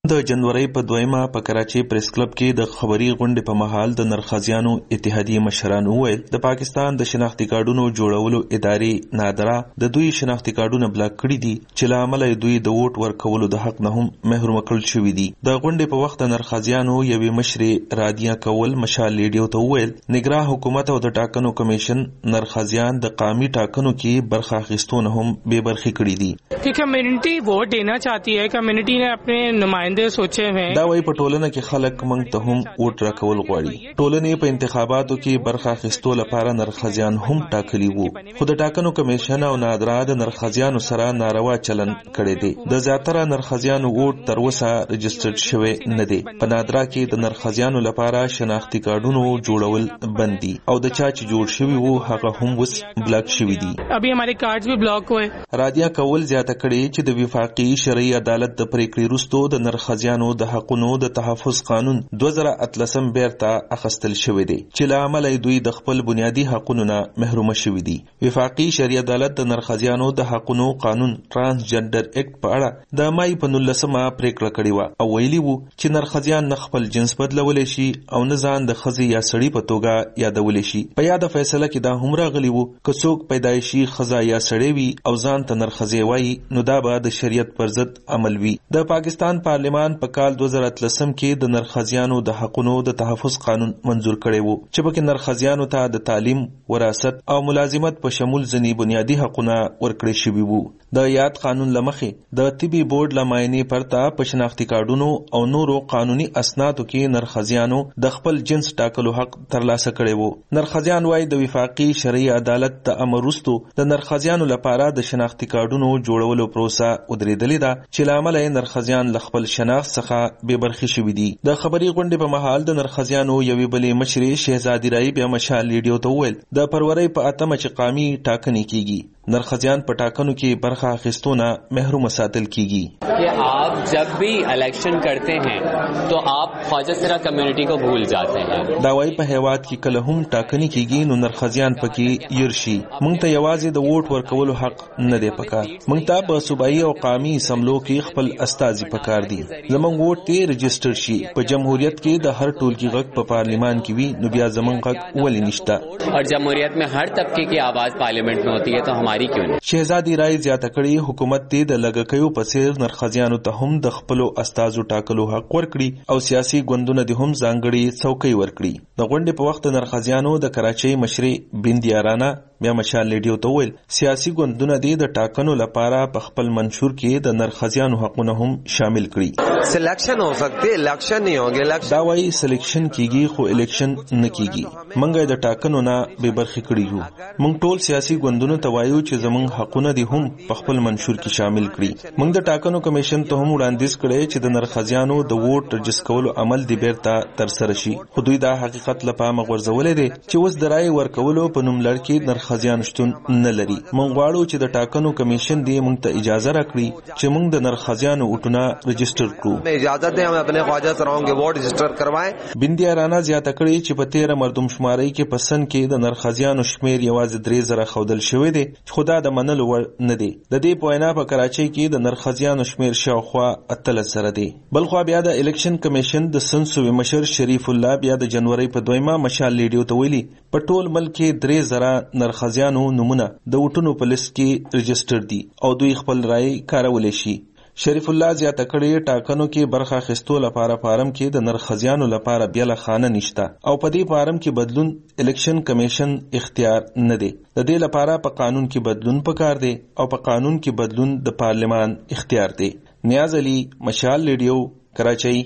د جنوري په 2 په کراچي پریس کلب کې د خبري غونډې په مهال د نرخزیانو اتحادیه مشران وویل د پاکستان د شناختی کارډونو جوړولو ادارې نادرا د دوی شناختی کارډونه بلاک کړي دي چې له امله دوی د ووټ ورکولو د حق نه هم محروم کړل شوي دي. د غونډې په وخت نرخزیانو یوې مشرې رادیه کول مشال لیډیو ته وویل نګراه حکومت او د ټاکنو کمیشن نرخزیان د قامي ټاکنو کې برخه اخیستونه هم بے برخې کړي دي कि कम्युनिटी वोट देना चाहती है. कम्युनिटी ने अपने नुमाइंदे सोचे हैं. دا وایي په ټولنه کې خلک موږ ته هم ووټ راکول غواړي. ټولنې په انتخاباتو کې برخه اخیستو لپاره نرخزیان هم ټاکلي وو خو د ټاکنو کمیشن او نادرا د نرخزیانو سره ناروا چلن کړی دی. د زیاتره نرخزیانو ووټ تر اوسه رجسټرډ شوی نه دی. په نادرا کې د نرخزیانو لپاره شناختی کارډونو جوړول بند دي او د چا چې جوړ شوی وو هغه هم اوس بلاک شوی دي. ابي हमारे कार्ड्स भी ब्लॉक हुए. رادیه کول زیاته کړي چې د وفاقي شرعي عدالت د پریکړې وروسته د نرخزیانو د حقونو د تحفظ قانون 2013 بیرته اخیستل شوی دی چې له امله دوی د خپل بنیادی حقونو نه محروم شوي دي. وفاقي شرعي عدالت د نرخزیانو د حقونو قانون ترانسجنډر اکټ په اړه د مای په 19مه پریکړه کړې و او ویلي وو چې نرخزیان نه خپل جنس بدلولی شي او نه ځان د ښځې یا سړي په توګه یادولی شي. په یاده فیصله کې دا هم راغلی وو که څوک پیدایشي ښځه یا سړی وي او ځان ته نرخزی وایي نو دا به د شریعت پر ضد عمل وي. د پاکستان پارلیمان په کال 2013 کې د نرخزیانو د حقونو د تحفظ قانون منظور کړی وو چې پکې نرخزیانو ته د تعلیم، وراثت او ملازمت په شمول ځینې بنیادی حقونه ورکړي شوي وو. د یاد قانون لمخې د طبي بورډ لماینې پرته په شناختی کارډونو او نورو قانوني اسنادو کې نرخزیانو د خپل جنس ټاکلو حق ترلاسه کړی وو. نرخزیان وايي د وفاقي شرعي عدالت د امر وروسته د نرخزیانو لپاره د شناختی کارډونو جوړولو پروسه ودرېدلې ده چې له امله یې نرخزیان له خپل شناخت څخه بې برخې شوي دي. د خبري غونډې په مهال د نرخزیانو یوې بلې مشرې شهزادي رای بیا مشال لیډیو ته وویل د فروری په 8 چې قامي ټاکنې کیږي نرخزیان په ټاکنو کې برخه اخیستونه محروم ساتل کیږي. कि आप जब भी इलेक्शन करते हैं तो आप ख्वाजा सिरा कम्युनिटी को भूल जाते हैं. دا وايي په هیواد کې کله هم ټاکنې کیږي نو نرخزیان پکې يرشي. موږ ته یوازې د ووټ ورکولو حق نه دی پکار. موږ ته په صوبایي او قومي اسمبلو کې خپل استازي پکار دي. زموږ ووټ ته رجسټر شي. په جمهوریت کې د هر ټولګي غږ په پارلیمان کې وي نو بیا زموږ غږ ولې نشته. और जमहूरियत में हर तबके की आवाज पार्लियामेंट में होती है तो हमारी क्यों नहीं. شهزادي رای زیاته کړي حکومت ته د لګکیو په څیر نرخزیانو ته هم د خپل استازو ټاکلو حق ورکړي او سیاسي ګوندونه د هم ځانګړي څوکۍ ورکړي. د غونډې په وخت نرخزیانو د کراچۍ مشرې بندیا رانا بیا مشال لیډیو ته ویل سیاسي ګوندونه د ټاکنو لپاره په خپل منشور کې د نرخزیانو حقونه هم شامل کړي. سلیکشن हो सकती है इलेक्शन नहीं होंगे. دا وايي سلیکشن کیږي خو الیکشن نه کیږي. منګه د ټاکنو نه بے برخې کړي یو. موږ ټول سیاسي ګوندونو ته وایو چې زموږ حقونه دي هم په خپل منشور کې شامل کړي. موږ د ټاکنو کمیشن ته هم وړاندیز کړی چې د نرخزیانو د ووټ رجسټر کولو عمل دی بیرته تر سره شي. خو دوی دا حقیقت لپاره مغورځولې دي چې اوس د رای ورکولو په نوم لړ کې نرخزیان شتون نه لري. موږ غواړو چې د ټاکنو کمیشن دی موږ ته اجازه راکړي چې موږ د نرخزیانو ووټونه رجسټر کړو. اجازه ده هم خپل خواجه سراونګ ووټ رجسټر کروائیں. بندیا رانا زیاته کړي چې په 13 مردم شماري کې په سن کې د نرخزیانو شمیر یوازې 3000 خودل شوی دی. خدا د منلو ور نه دی. د دې په وینا په کراچۍ کې د نرخزیانو شمیر شاوخوا 13 دی. بلخو بیا د الیکشن کمیشن د سنسوي مشر شریف الله بیا د جنوري په 2 مشال لیډیو ته ویلي په ټول ملک کې 3000 نرخزیانو نمونه د وټونو په لیست کې رجسټر دي او دوی خپل رائے کارولای شي. شریف الله زیاته کړي ټاکنو کې برخه اخیستو لپاره فارم کې د نرخزیانو لپاره بیل خانه نشته او په دې فارم کې بدلون الیکشن کمیشن اختیار نه دی. د دې لپاره په قانون کې بدلون پکار دی او په قانون کې بدلون د پارلیمان اختیار دی. نیاز علي مشال لیډیو کراچۍ.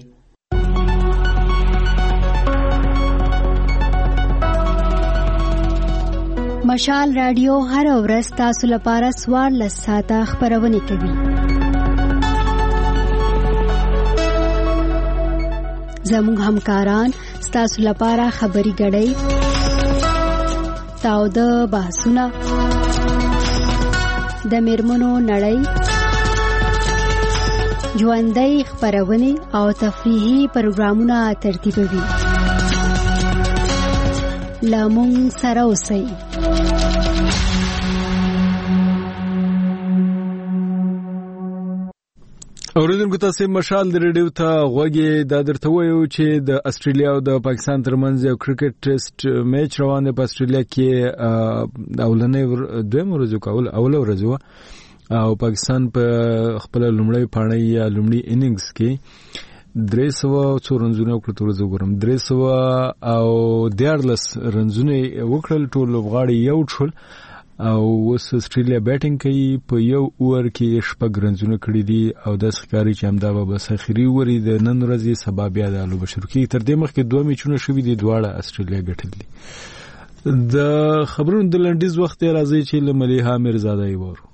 مشال رادیو هر ورځ تاسو لپاره 14 ساعته خبرونه کوي. زموږ همکاران ستاسو لپاره خبري غړي تاوده بحثونه د میرمنو نړۍ ژوندۍ خبرونه او تفریحي پروګرامونه ترتیبوي. لامون سره اوسئ. اوریدونکو تاسو مشال د ریډیو ته غوږی دا درته وایو چې د استرالیا او د پاکستان ترمنځ یو کرکټ ټیسټ میچ روان دی په استرالیا کې اولنې دویم ورځ او پاکستان په خپل لومړی پاڼۍ یا لومړی اننګز کې 300 رنزونه وکړل تر وګورم 300 او 14 رنزونه وکړل ټول لوبغاړي یو ټول او اوس استرالیا بیټینګ کوي په یو اوور کې شپږ رنزونه کړي دي او د ښکاری چې همدا به بس اخري اوري د نن ورځې سبا بیا د لوب شروع کی تر دې مخکې دوه میچونه شوي دي دواړه استرالیا ګټل دي د خبرونو د لنډیز وخت راځي چې لملیحه میرزاده یې وره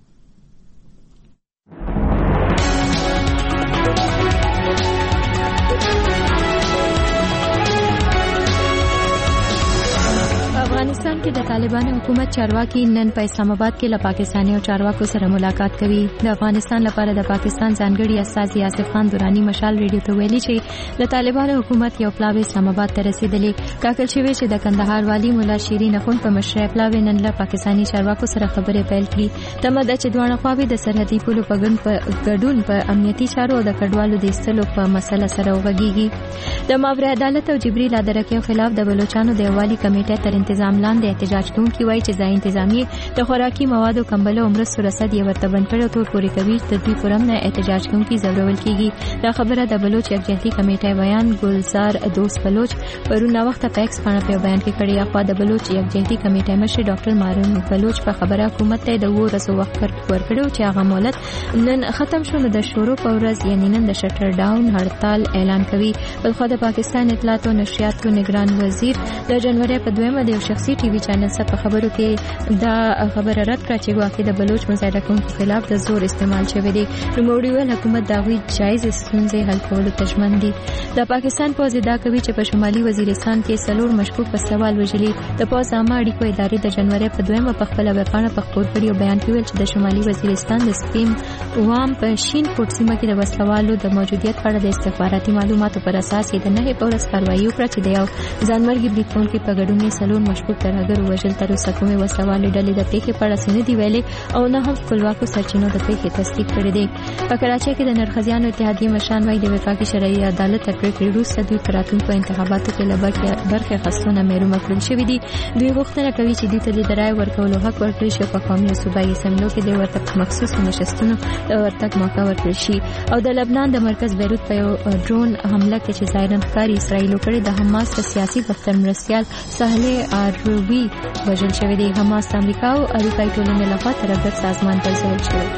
افغانستان کې د طالبانو حکومت چارواکي نن په اسلام آباد کې له پاکستاني او چارواکو سره ملاقات کوي. د افغانستان لپاره د پاکستان ځانګړي استازي آصف خان درانی مشال ریډیو ته ویلي چې د طالبانو حکومت یو پلاوی اسلام آباد ته رسیدلی. کاکل شوی چې د کندهار والی مولا شیرین اخوند په مشرۍ پلاوی نن له پاکستاني چارواکو سره خبرې پیل کړي. تمه ده چې دواړه خواوې د سرحدي پولو په ګډون په امنیتي چارو او د کډوالو د ایستلو په مسله سره وغږیږي. د ماورا عدالت او جبري لادرکیو خلاف د بلوچستان د یووالي کمیټې تر انتظام لاندې احتجاج کوونکي وایي چې ځای انتظامی د خوراکي موادو کمبلو او مرستو رسد یې ورته بند کړی او تور پورې کوي د دوی پر امن احتجاج کوونکي ځورول کیږي. دا خبره د بلوچ یکجهتي کمیټې بیان ګلزار دوست بلوچ پرون وخت په ایکس باندې په بیان کې کړی. اخوا د بلوچ یکجهتي کمیټې مشر ډاکټر مارون بلوچ په خبره حکومت ته د ورسو وخت ورکړو چې هغه مهلت نن ختم شو. د شروع په ورځ یعنی نن د شټر ډاون هړتال اعلان کوي. بلخو د پاکستان اطلاعات او نشریاتو نگران وزیر د جنوري په 2 د شخصي ټي وي چینل سره په خبرو کې دا خبره رد کړه چې واقع د بلوچ مظاهره کوونکو خلاف د زور استعمال شوی دی. نوموړي ویل حکومت دا غوي جایز ستونزې حل کولو ته ژمن دي. د پاکستان پوځ ادعا کوي چې په شمالي وزیرستان کې سلور مشکوک وسلوال وژلي. د پوځ عامه اړیکو ادارې د جنوري په 2 په خپل ویبپاڼه په خبر کړي او بیان کې ویل چې د شمالي وزیرستان د سپیم وام په شین کوټ سیمه کې د وسلوالو د موجودیت په اړه د استخباراتي معلوماتو پر اساس د نه په ورځ کاروایی وکړه چې د یو ځانمرګي بریټونکو په ګډون سلور مشکوک ترهګر وژل تر اوسه کومې وسلوالې ډلې د پیښې په اړه څه نه دي ویلي او نه هم خپلواکو سرچینو د پیښې تصدیق کړی دی. په کراچۍ کې د نرخزیانو اتحادیې مشران وايي د وفاقي شرعي عدالت تر پریکړې وروسته دوی په راتلونکو انتخاباتو کې له برخې خصونه محروم کړل شوي دي. دوی غوښتنه کوي چې دوی ته د رایې ورکولو حق ورکړل شي په قومي او صوبایي اسمبلیو کې د ورته مخصوصو نشستونو د ورتګ موقع ورکړل شي. او د لبنان د مرکز بیروت په یو ډرون حمله کې چې ظاهراً ښکاري اسرائیل کړی د حماس د سیاسي دفتر مرستیال سهله آروي وژل شوی دی. حماس امریکا او اروپایي ټولنې لخوا ترهګر سازمان ګرځول شوی.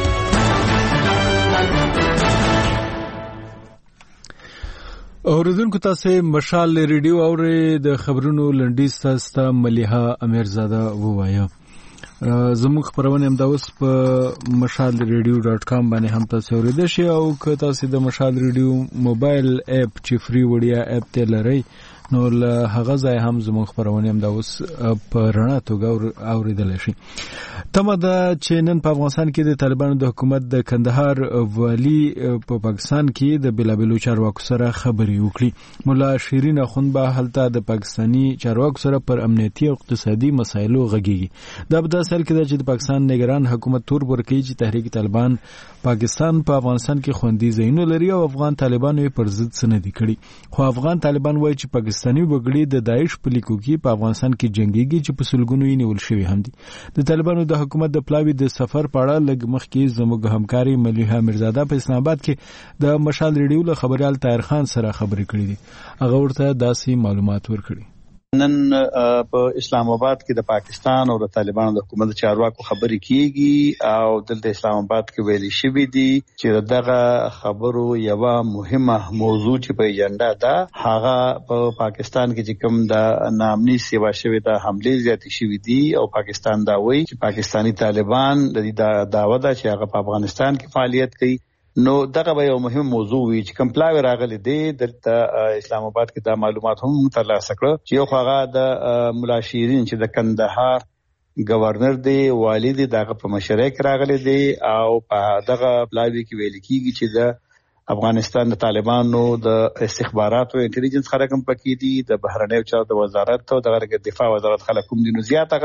اوریدونکو تاسو مشال ریډیو اورې د خبرونو لنډیز تاسو ته ملیحه امیرزاده ووایو. زموږ خبرونه هم دا اوس په mashalradio.com باندې هم تاسو اوریدئ شئ او که تاسو د مشال ریډیو موبایل اپ چې فری وړیا اپ ته لرئ نو له هغه ځای هم زموږ خبرونه هم دا اوس په رڼا توګه اوریدل شي. تمه ده چې نن په افغانستان کې د طالبانو د حکومت د کندهار والی په پاکستان کې د بلابلو چارواکو سره خبرې وکړي. مولا شیرین اخوند به هلته د پاکستانی چارواکو سره پر امنیتي او اقتصادي مسایلو غږیږي. دا په داسې حال کې ده چې د پاکستان نگران حکومت تور ورکوي چې تحریک طالبان پاکستان په افغانستان کې خوندي ځایونه لري او افغان طالبانو یې پر ضد څه نه دي کړي. خو افغان طالبان وایي چې پاکستاني وګړي د داعش په لیکو کې په افغانستان کې جنگيږي چې په سلګونو یې نیول شوی هم دي. د طالبانو د حکومت د پلاوی د سفر په اړه لږ مخکې زموږ همکاري ملیحه میرزاده په اسلام آباد کې د مشال ریډیو له خبريال طاهر خان سره خبرې کړې دي. هغه ورته داسې معلومات ورکړي. نن په اسلام آباد کې د پاکستان او د طالبانو د حکومت چارواکو خبرې کیږي او دلته اسلام آباد کې ویلي شوی دي چې دغه خبرو یو مهمه موضوع چې په ایجنډا ده هغه په پاکستان کې چې کوم د نامني سیوا شوی د حمله زیاتې شوی دي او پاکستان دا وایي چې پاکستانی طالبان د دې دعوه ده چې هغه په افغانستان کې فعالیت کوي. نو دغه به یو مهم موضوع وي چې کمپلاوی راغلي دی دلته اسلام آباد کې دا معلومات هم ترلاسه کړو چې یو هغه د مولا شیرین چې د کندهار گورنر دی والی دی دغه په مشرۍ کې راغلي دی او په دغه پلاوی کې ویل کیږي چې د افغانستان د طالبانو د استخباراتو او انټيليجنس خلک هم پکې دي د بهرنیو چارو د وزارت او د دفاع وزارت خلک هم دي. نو زیات هغه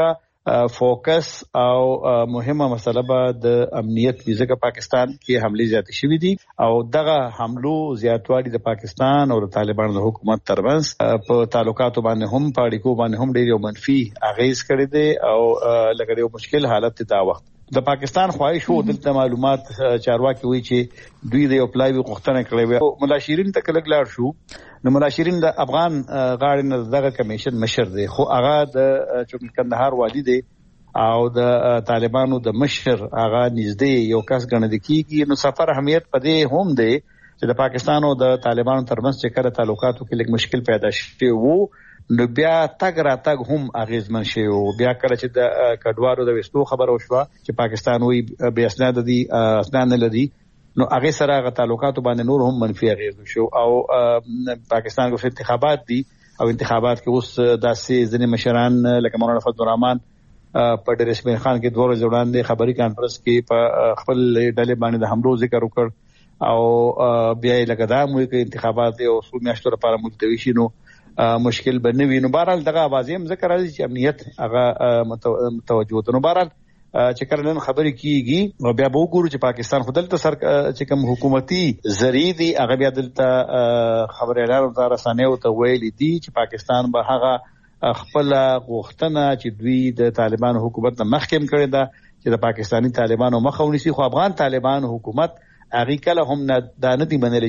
فوکس او مهمه مسله به د امنیت ویزه په پاکستان کې حمله زیات شوې دي او دغه حملو زیاتوالی د پاکستان او د طالبانو د حکومت ترمنځ په تعلقاتو باندې هم په اړیکو باندې هم ډېر منفي اغیز کړی دی او لکه یو مشکل حالت دا وخت د پاکستان خواهش وو دلته معلومات چارواکي وی چې دوی د یو پلای غوښتنه کړې و ملا شیرین ته کله لاړ شو نو ملا شیرین د افغان غاړې نه دغه کمیشن مشر دی خو هغه د چون کندهار والی دی او د طالبانو د مشر هغه نږدې یو کس ګڼل کیږي نو سفر اهمیت پدې هم دی چې د پاکستان او د طالبانو ترمنځ چې کله تعلقاتو کې لږ مشکل پیدا شوی وو نو بیا تګ را تګ هم اغیزمن شي او بیا کله چې د کډوالو د وستو خبر وشوه چې پاکستان وی به اسناد دي اسناد نه لري نو هغه سره غ تعلقاتو باندې نور هم منفي اغیز شو او پاکستان کو انتخابات دي او انتخابات کې اوس داسې ځینې مشران لکه مولانا فضل الرحمن په ډېر اسماعیل خان کې دوه ورځې وړاندې خبري کانفرنس کې په خپل ډلې باندې د حملو ذکر وکړ او بیا یې لکه دا موږ کې انتخابات او څو میاشتو لپاره ملتوي شي نو مشکل بنوي نو بهرحال دغه आवाज هم ذکر راځي چې امنیت هغه متوجه ده نو بهرحال چې کله نن خبرې کیږي بیا به وګورو چې پاکستان خودلته سر چې کوم حکومتي ذریعہ دي هغه بیا دلته خبر اعلان او رسنیو ته ویلي دي چې پاکستان به هغه خپل غوښتنه چې دوی د طالبان حکومت نه مخکیم کړی ده چې د پاکستانی طالبانو مخه ونیسي خو افغان طالبان حکومت هغه کله هم نه دي منلي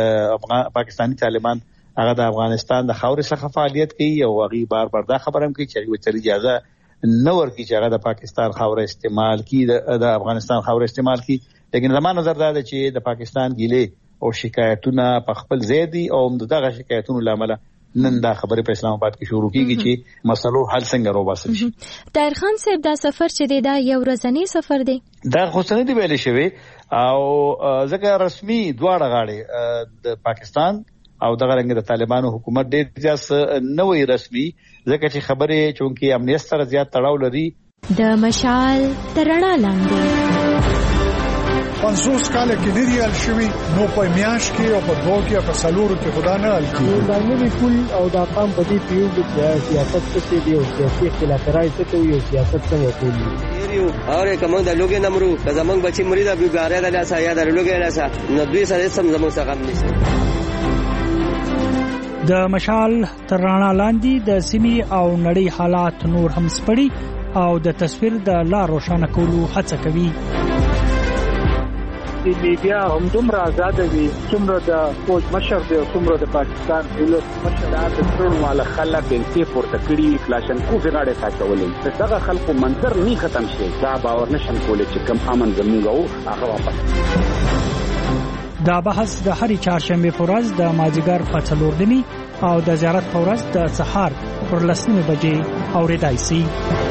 چې پاکستانی طالبان هغه د افغانستان د خاورې څخه فعالیت کوي او هغه بار دا خبره هم کوي چې هغه اجازه نه ورکړي چې هغه د پاکستان خاورې استعمال کړي د افغانستان خاورې استعمال کړي لیکن زموږ نظر دا دی چې د پاکستان ګیلې او شکایتونه په خپل ځای دي او دغه شکایتونو لامل نن دا خبره په اسلام آباد کې شروع کیږي چې مسلو حل څنګه روباسل شي. طاهر خان صاحب دا سفر چې دا یو ورځنی سفر دی دا خو څنګه دی ویل شوی او ځکه رسمي دواړه غاړي د پاکستان او دغه رنګ د طالبانو حکومت ډېر ځاس نوې رسمي ځکه چې خبره چونکی امنیت سره زیات تړاو لري د مشال ترڼا لاندې 500 کال کې دی ریال شوی نو په میاش کې او په دوه کې په سالورو کې خدا نه حل کیږي دا نوې کول او دا قام په دې پیو د سیاست څخه دی او سیاسي اختلافات څخه یو سیاست څنګه کوي یو اور کوم د لوګي نمرو زمنګ بچي مریدا بیګاره د لاسه یا د لوګي لاسه نو دوی سره سم زمنګ څخه هم نشي د مشال ترڼا لاندې د سیمې او نړۍ حالات نور هم سپړي او د تصویر د لا روښانه کولو هڅه کوي د میډیا هم دومره آزاد دي څومره د فوج مشر دی او څومره د پاکستان دولت مشر د ټول مال خلک بنتي پورته کړی کلاشن کو غاړه ساتولې دغه خلکو منظر نه ختم شي دا باور نشم کولای چې کم امن زموږ هغه واپس دا بحث د هرې چهارشنبه په ورځ د مازیګر په 4 نیمه او د زیارت په ورځ د سهار پر 10 بجې اورېدای شي.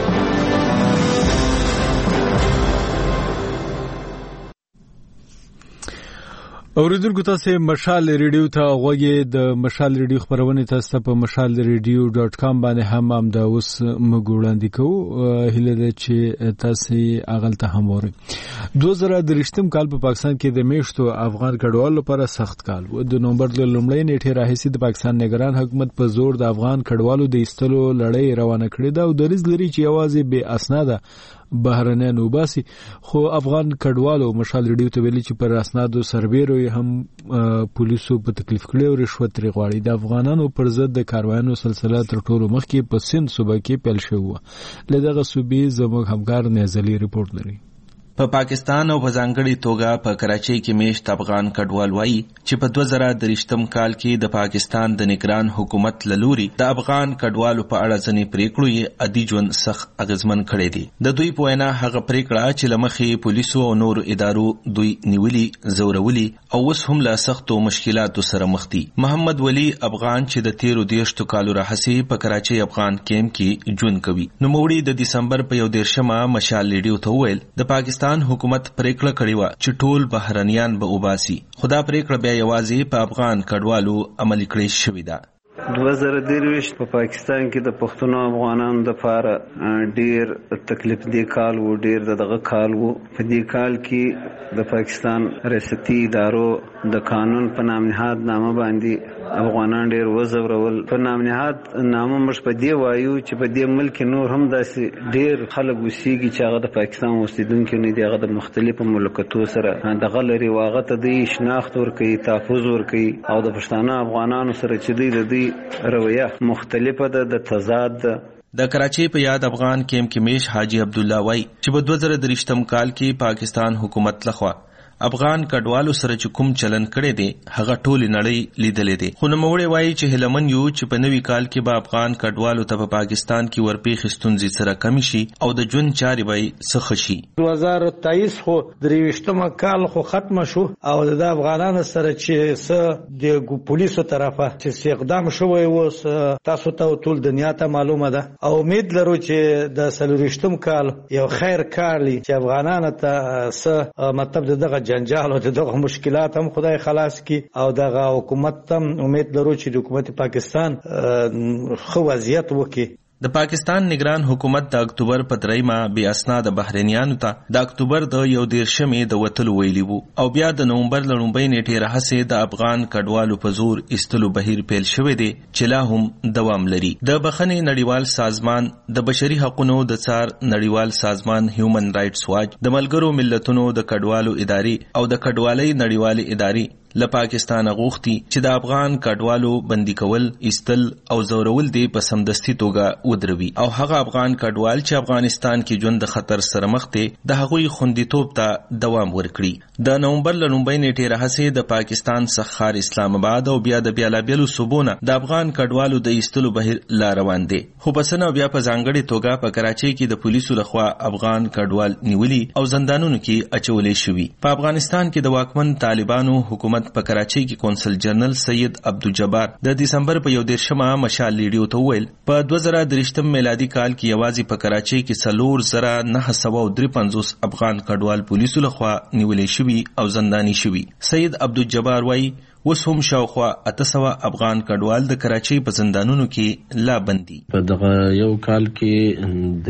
اوریدونکو تاسو مشال ریډیو ته غوږی د مشال ریډیو خبرونه تاسو په mashalradio.com باندې هم د اوس مګوړاندې کوو هله د چې تاسو اغلته هم وره 2023 کال په پاکستان کې د میشتو افغان کډوالو لپاره سخت کال و د نومبر د لومړۍ نیټه راهیسې د پاکستان نگران حکومت په زور د افغان کډوالو د ایستلو لړۍ روانه کړې ده او د ریز لري چې یوازې به اسناده بهرنیان وباسي خو افغان کډوالو مشال ریډیو ته ویلي چې پر اسنادو سربېرو هم پولیسو په تکلیف کړي او رشوت غواړي د افغانانو پر ضد د کاروانونو سلسله تر ټولو مخکې په سند صوبه کې پیل شوه لدغه صوبې زموږ همکار نازلی ریپورت لري. په پاکستان او په ځانګړي توګه په کراچۍ کې میشت افغان کډوال وایي چې په 2023 کال کې د پاکستان د نگران حکومت لوري د افغان کډوالو په اړه ځنې پریکړو یې ادي ژوند سخت اغیزمن کړی دي. د دوی په وینا هغه پریکړه چې لمخې پولیسو او نور ادارو دوی نیولي زورولي او اوس هم لا سختو مشکلاتو سره مخ دي. محمد ولی افغان چې د 13 کالو راهیسې په کراچۍ افغان کیمپ کې ژوند کوي نو موړي د دسمبر په 11 مشال ریډیو ته ویل د پاکستان حکومت پریکړه کړې و چې ټول بهرنیان به وباسي خدا پریکړه بیا یوازې په افغان کډوالو عملي کړې شوې ده. 2023 په پاکستان کې د پښتنو افغانانو لپاره ډیر تکلیف دی کال وو، ډیر دغه کال وو. په دې کال کې د پاکستان ریاستي ادارو د قانون په نام نهاد نامه باندې افغانان ډیر وزورول. په نام نهاد نامه مش په دی وایو چې په دې ملک نور هم داسې ډیر خلک وسیږي چې هغه د پاکستان اوسیدونکي نه دي، هغه د مختلفو مملکتو سره دغه لري واغه ته دی شناخت ورکوي، تحفظ ورکوي، او د پښتانه افغانانو سره چې دی رویه مختلفه ده، د تضاد ده. د کراچۍ په یاد افغان کیم کې میش حاجی عبد الله وای چې په 2023م کال کې پاکستان حکومت لخوا افغان کډوالو سره چې کوم چلن کړي دي هغه ټول نړۍ لیدلې دي. خو نوموړی وایي چې هلمن یو چې په نوي کال کې به افغان کډوالو ته په پاکستان کې ورپېښ ستونزې سره کم شي او د ژوند چارې به سخه شي. 2023 خو 23م کال خو ختم شو او د افغانانو سره چې س د پولیسو طرفه چې اقدام شوی اوس تاسو ته ټول دنیا ته معلومه ده، او امید لرو چې د 23م کال یو خیر کار چې افغانانو ته س مطلب دغه جنجال او دغه مشکلات هم خدای خلاص کی، او دغه حکومت هم امید لرو چې د حکومت پاکستان خو وضعیت وکړي. د پاکستان نگران حکومت د اکتوبر په 3 بے اسناد بحرینیانو ته د اکتوبر د 1 د وتلو ویلی وو، او بیا د نومبر لومبۍ نیټې راهسه د افغان کډوالو په زور استلو بهیر پیل شوې دي چې لا هم دوام لري. د بخښنې نړیوال سازمان، د بشري حقوقو د څار نړیوال سازمان هیومن رائټس واچ، د ملګرو ملتونو د کډوالو ادارې او د کډوالۍ نړیوالې ادارې له پاکستان غوښتي چې د افغان کډوالو بندي کول، استل او زورول دی په سمدستي توګه ودروي، او هغه افغان کډوال چې افغانستان کې ژوند د خطر سره مخ دي د هغوی خوندیتوب ته دوام ورکړي. د نومبر لومبۍ نیټې راهسه د پاکستان څخه اسلام آباد او بیا د بیلابیلو صوبونو د افغان کډوالو د استلو بهیر لا روان دي. خو پسنه بیا په ځانګړي توګه په کراچۍ کې د پولیسو لخوا افغان کډوال نیولي او زندانونو کې اچولې شوي. په افغانستان کې د واکمن طالبانو حکومت په کراچۍ کې کونسل جنرال سید عبدالجبار د دسمبر په 11 مشال لیډیو ته ویل په 2023 میلادي کال کې یوازې په کراچۍ کې 4953 افغان کډوال پولیسو لخوا نیولې شوي او زنداني شوي. سید عبدالجبار وایي اوس هم شاوخوا 800 افغان کډوال د کراچۍ په زندانونو کې لا بندي. په دغه یو کال کې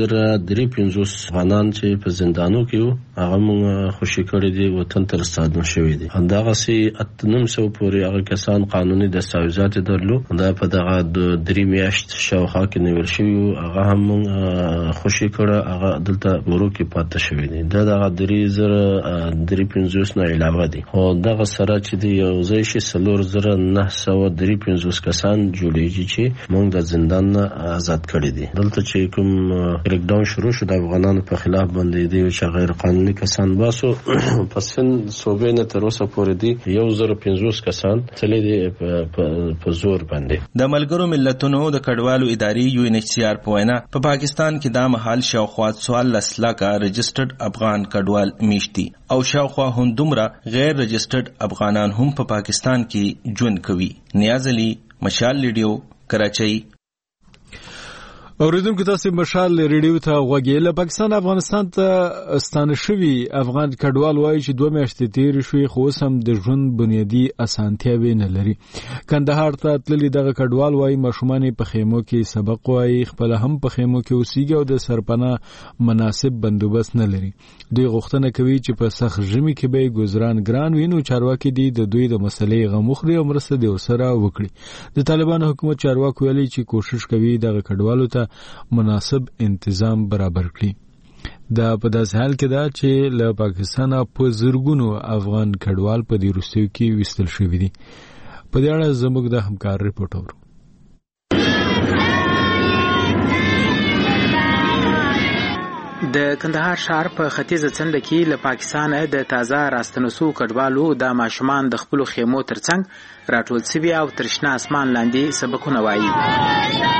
3053 افغانان چې په زندانو کې وو هغه موږ خوشي کړی دي، وطن ته راستانه شوي دي. همدغه سي 900 پورې هغه کسان قانوني دستاویزات درلو، دا په دغه 3 میاشت شاوخوا کې نیول شوي وو، هغه هم موږ خوشي کړه، هغه دلته ورو کې پاتې شوي دي. دغه 3053 نه علاوه دي. او دغه سره چې دی یو ځای شي 4953 کسان جوړیږي چې موږ د زندان نه آزاد کړي دي. دلته چې کوم کریک ډاون شروع شو د افغانانو په خلاف باندې دی چې غیر قانوني کسان باسو په سن صوبې نه تر اوسه پورې دي 1050 کسان تللی دي په زور باندې. د ملګرو ملتونو د کډوالو ادارې UNHCR په وینا په پاکستان کې دا مهال شاوخوا 14 لکه رجسټرډ افغان کډوال میشتي او شاوخوا هم دومره غیر رجسټرډ افغانان هم په پاکستان کې ژوند کوي. نیاز علي، مشال لیډیو، کراچۍ. اوریدونکو تاسو مشال ریډیو ته غوږی. له پاکستان افغانستان ته ستانه شوي افغان کډوال وایي چې 2 میاشتې تیر شوي خو اوس هم د ژوند بنیادی اسانتیاوې نه لري. کندهار ته تللي دغه کډوال وایي ماشومان په خیمو کې سبق وایي، خپل هم په خیمو کې اوسېږي او د سرپناه مناسب بندوبست نه لري. دوی غوښتنه کوي چې په سخت ژمي کې به ګذران ګران وي، نو چارواکي دي د دوی د مسلې غم وخوري او مرسته دې ورسره وکړي. د طالبانو حکومت چارواکي ویلي چې کوشش کوي دغه کډوالو ته مناسب انتظام برابر کړي. دا په داسې حال کې ده چې له پاکستانه په زرګونو افغان کډوال په دې وروستیو کې ویستل شوي دي. په دې اړه زموږ د همکار ریپورټ اورو. د کندهار ښار په ختیځه څنډه کې له پاکستانه د تازه راستنسو کډوالو د ماشومان د خپلو خیمو ترڅنګ راټول شوي او تر شنه اسمان لاندې سبقونه وایي.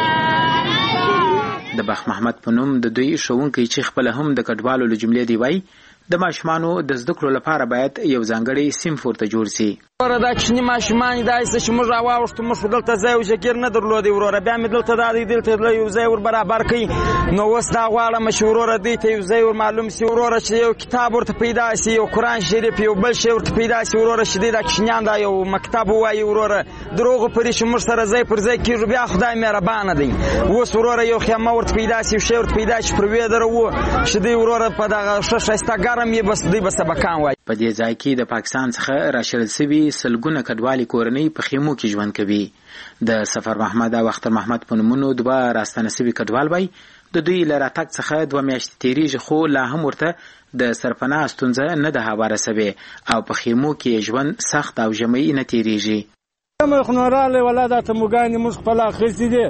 د بخ محمد په نوم د دوی ښوونکی چې خپل هم د کډوالو له جملې دی وایي د ماشومانو د زده کړو لپاره باید یو ځانګړی صنف ورته جوړ شي. وروره دا کوچني ماشومان دا چې موږ راواوښتو موږ دلته ځای او شکر نه درلودی وروره بیا مې دلته دا دی دلته یو ځای ور برابر کړي نو اوس دا غواړم چې وروره دوی ته یو ځای ور معلوم شي وروره چې یو کتاب ورته پیدا شي یو قرآن شریف یو بل شی ورته پیدا شي وروره چې دا کوچنیان دا یو مکتب ووایي وروره دروغ پرې چې موږ سره ځای پر ځای کېږو بیا خدای مهربانه دی اوس وروره یو خیمه ورته پیدا شي یو شی ورته پیدا شي پر ویدره و چې دوی وروره په دغه ښه ښایسته ګرم یې بس دوی به سبقان وایي. په دې ځای کې د پاکستان څخه راشړل سوي سلګونه کډوالي کورنۍ په خیمو کې ژوند کوي. د سفر محمد او اختر محمد په نومونو دوه راستنه سوي کډوال وایي د دوی له راتګ څخه 2 میاشتې تیریږي خو لا هم ورته د سرپناه ستونزه نه ده هواره سوې او په خیمو کې ژوند سخت او ژمی نه تیریږي. مخ نوراله ولاده ته موګانی مخ په لا خسي دي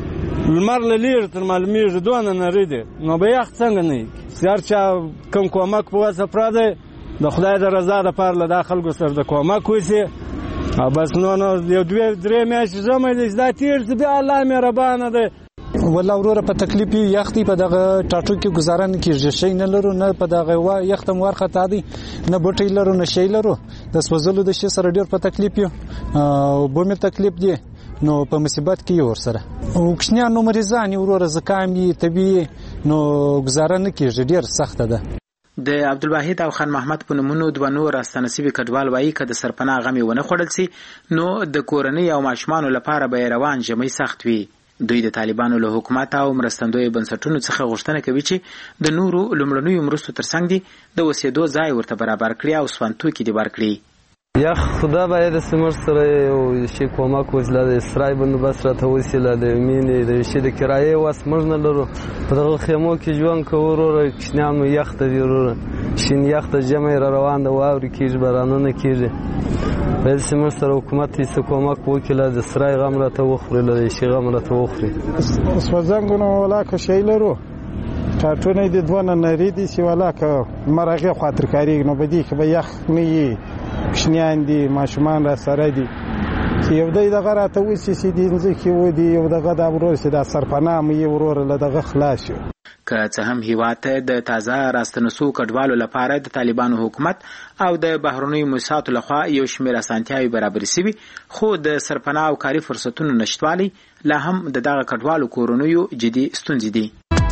لمر لیر تر معلومیږي دونه نری دي نو به یخ څنګه نه سر چا کوم کومک په واسه پراده د خدای د رضا لپاره له داخل ګسر د کومک وسی بس نو یو 2-3 میاشتې زموږ د ذاتیر بیا الله مهربانه ده والله وروره په تکلیف یختي په دغه ټاټو کې گزاره نه کیږي شي نه لرو نه په دغه یختم ورخه تادي نه بوټي لرو نه شي لرو د سوزلو د شي سره ډیر په تکلیف یو او بومه تکلیف دی نو په مصیبت کې ور سره او کښنیا نو مریضان وروره زکامي طبي نو گزاره نه کیږي ډیر سخت ده. د عبدالواحد او خان محمد په نومونو دوه نور راستنسبي کډوال وایي که د سرپناه غمي ونه خوړل سي نو د کورنۍ او ماشومانو لپاره به روان ژمی سخت وي. دوی د طالبانو له حکومت او مرستندوی بنسټونو څخه غوښتنه کوي چې د نورو لومړنیو مرستو ترڅنګ دي د وسیدو ځای ورته برابر کړي او سوانتوکي دي ورکړي. یا خدا باید سمر سره یو شي کومک وسیله د اسرای بندوبست راته وسیله د مینې د شي د کرایې واس موږ نه لرو په دغه خیمو کې ژوند کوو وروره کښنیانو یخته دي وروره شین یخته ژمی را روان ده واورې کېږي بارانونه کېږي باید سمر سره حکومت هیڅ کومک وکړي د اسرای غم راته وخوري له شي غم راته وخوري سوځنګونو ولاکه شی لرو ټاټونه دي دوه نری دي چې ولاکه مرغه خاطر کاری نو بدی کې به یخ نه کښنیان دي ماشومان را سره دي چې یو دغه راته وسی چې دینځي کې و دي یو دغه د ورور چې د سرپناه مې ورور له دغه خلاص شو. که څه هم هیواد د تازه راستنسو کډوالو لپاره د طالبانو حکومت او د بهرنیو موسساتو لخوا یو شمېر اسانتیاوې برابر شوي خو د سرپناه او کاري فرصتونو نشتوالی لا هم د دغه کډوالو کورنیو جدي ستونزې دي.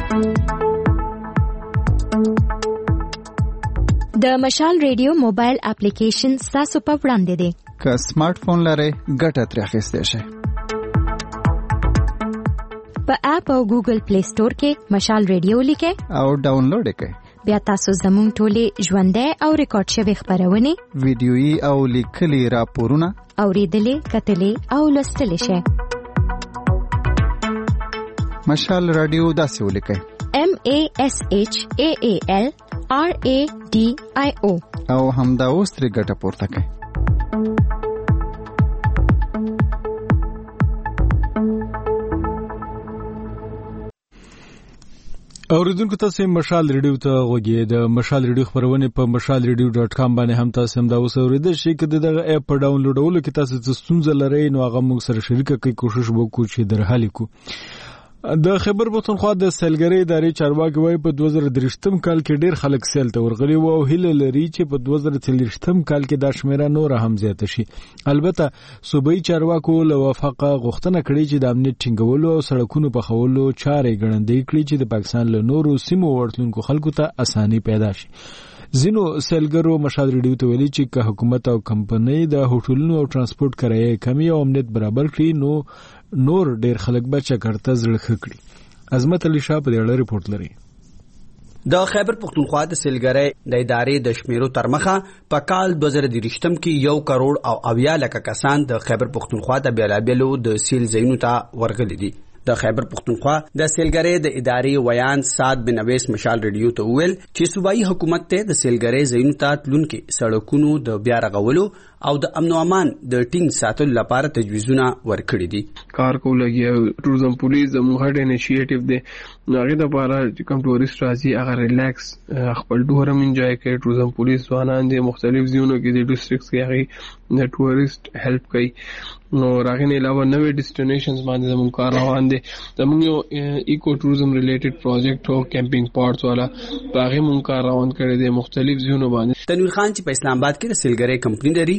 د مشال ریډیو موبایل اپلیکیشن تاسو په وړاندې دی. که سمارټ فون لرئ ګټه ترې اخیستی شئ. په اپ او ګوګل پلی سٹور کې مشال ریډیو لیکئ او ډاونلوډ کړئ. بیا تاسو زموږ ټولې ژوندۍ او ریکارډ شوي خبرونه ویډیويي او لیکلي راپورونه اوریدلې کتلې او لوستلې شئ. مشال رادیو داسې ولیکئ MASHAALRADIO او همدا اوس ترې ګټه پورته کړئ. اوریدونکو تاسو مشال ریډیو ته غوږی د مشال ریډیو خبرونه په mashalradio.com باندې هم تاسو هم دا اوس اوریدل شئ. که دغه اپ په ډاونلوډولو کې تاسو څه ستونزه لرئ نو هغه موږ سره شریک کړئ کوشش وکړو چې درحل کو. د خیبر پښتونخوا د سیلګرۍ ادارې چارواکي وایي په 2023م کال کې ډېر خلک سیل ته ورغلي وو او هیله لري چې په 2023م کال کې دا شمیره نور هم زیاته شي. البته صوبایي چارواکو له وفاقه غوښتنه کړې چې د امنیت ټینګولو او سړکونو پخولو چارې ګړندۍ کړي چې د پاکستان له نورو سیمو ورتلونکو خلکو ته اساني پیدا شي. ځینو سیلګرو مشال ریډیو ته ویلي چې که حکومت او کمپنۍ د هوټلونو او ترانسپورت کرایې کمی او امنیت برابر کړي نو نور ډیر خلک به چکرته زړه کړي. عظمت علي شاه په دې اړه ریپورت لري. د خیبر پښتونخوا د سیلګرۍ د ادارې د شمیرو تر مخه په کال 2023م کې 1 کروڑ او 80 لک کسان د خیبر پښتونخوا د بیلابیلو د سیل ځایونو ته ورغلي دي. د خیبر پښتونخوا د سیلګرۍ د ادارې ویان سعد بن اویس مشال ریډیو ته ویل چې صوبایي حکومت ته د سیلګرۍ ځایونو ته تلونکو سړکونو د بیا رغولو او د امن او امان د ټینګ ساتلو لپاره تجویزونه ورکړي دي. کار کولګي ټوریزم پولیس د موږ انیشیټیو دی هغه د لپاره چې کوم ټوریست راځي هغه ریلیکس خپل ډورم انجوای کوي. ټوریزم پولیس ځوانان دي مختلف ځایونو کې د ډیسټریکټس کې هغه د ټوریست هیلپ کوي. نو راغلی علاوه نوې ډیسټینیشنز باندې زموږ کار روان دي. زموږ یو ایکو ټوریزم ریلیټډ پروجیکټ هو کیمپینګ پارټس والا هغه مونږ کار روان کړی دی مختلف ځایونو باندې. تنویر خان چې په اسلام آباد کې د سیلګرۍ کمپنی لري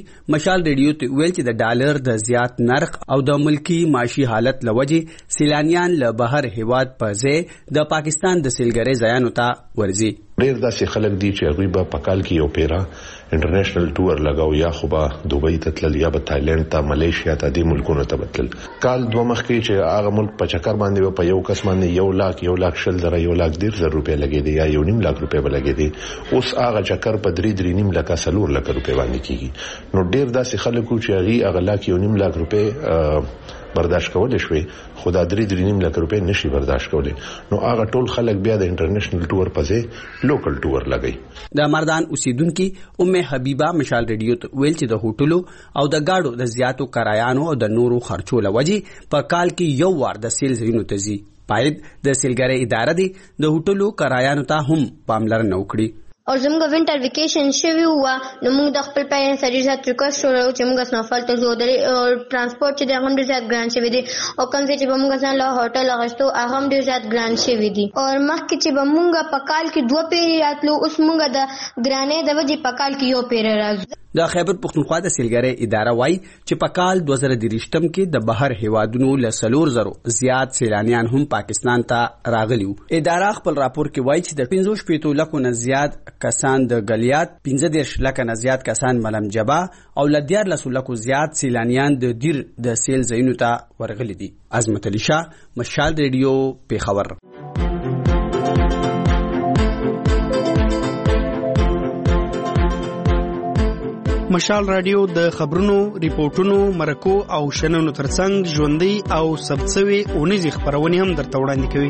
مشال ریډیو ته ویل چې د ډالر د زیات نرخ او د ملکی معاشي حالت لوجې سیلانیان له بهر هیواد په ځای د پاکستان د سیلګرۍ ځایونو ته ورځي. ډیر داسې خلک دي چې هغوی به په کال کې یو پیرا انټرنیشنل ټور لګاو یا خو به دوبۍ ته تلل یا به تایلند ته ملیشیا ته دې ملکونو ته تلل. کال دوه مخکې چې هغه ملک په چکر باندې په یو کس باندې 1,00,000 روپۍ لګېدي یا 1.5 لک روپۍ به لګېدي. اوس هغه چکر په 3.5 لک 4 لک روپۍ باندې کیږي. نو ډیر داسې خلکو چې هغه لاک 1.5 لک روپۍ برداشت کولای شوی خو دا 3.5 لک روپۍ نشي برداشت کولای. نو هغه ټول خلک بیا د انټرنیشنل ټور په ځای لوکل ټور لګي. د مردان اوسیدونکو حبیبه مشال ریډیو ته ویل چې د هوټلو او د گاډو د زیاتو کرایانو او د نورو خرچو لوجې په کال کې یو وار د سیل زینو ته ځي. پاید د سیلګرۍ اداره دی د هوټلو کرایانو ته هم پاملرنه وکړي. او زموږ وینټر ویکیشن شوی و نو موږ د خپل پیرنټس سره زیات ریکوست وکړو چې موږ سنوفال ته ځو. د ترانسپورت چې د هم ډیر زیات ګران شوی دی او کوم چې به موږ ځان له هوټل اغشتو هغه هم ډیر زیات ګران شوی دی. او مخکې چې به موږ په کال کې 2 پیری راتلو اوس موږ د ګرانې د وجې په کال کې یو پیری راځو. د خیبر پختونخوا د سیلګرۍ اداره وایي چې په کال 2023 کې د بهر هیوادونو له 4,000 زیات سیلانیان هم پاکستان ته راغلي. اداره خپل راپور کې وایي چې د 15 لکو نه زیات کسان د غلیات، 15 لک نه زیات کسان ملم جبا او ل 14 لکو زیات سیلانیان د دیر د سیل ځایونو ته ورغلي دي. عظمت علي شاه، مشال ریډیو، پیښور. مشال رادیو د خبرونو، ریپورتونو، مرکو او شننو ترڅنګ ژوندۍ او ثبتسوي اونیزي خبرونه هم درته وړاندې کوي.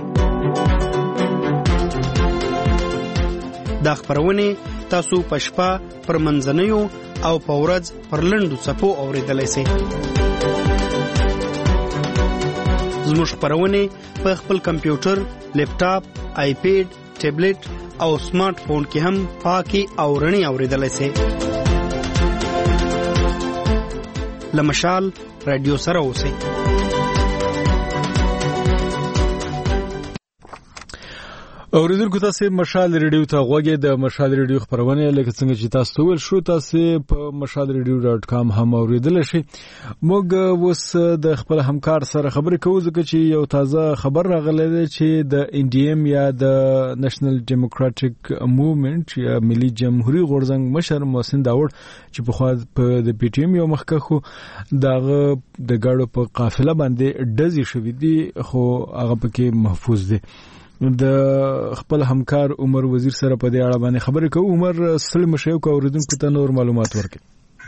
دا خبرونه تاسو په شپه، پر منځنیو او په ورځ پر لنډو څپو اوریدلای شئ. زموږ خبرونه په خپل کمپیوټر، لیپټاپ، آیپیډ، ټابلیټ او سمارټ فون کې هم پاکي او رڼي اوریدلای شئ. لمشال رادیو سره اوسئ. اوریدونکو تاسو مشال ریډیو ته غوږی د مشال ریډیو خبرونه لکه څنګه چې تاسو ول شو تاسو په mashalradio.com هم اوریدل شي. موږ اوس د خپل همکار سره خبرې کوو ځکه چې یو تازه خبر راغلی دی چې د NDM یا د نېشنل ډیموکراټک موومېنټ یا ملي جمهوریت غورځنګ مشر محسن داوود چې په خوا په د PTM یو مخکخو دغه د ګاډو په قافله باندې ډزې شوې دي خو هغه پکې محفوظ دي. د خپل همکار عمر وزیر سره په دې اړه باندې خبرې کوو. عمر سلیم شیو کو اوریدونکو ته نور معلومات ورکړي.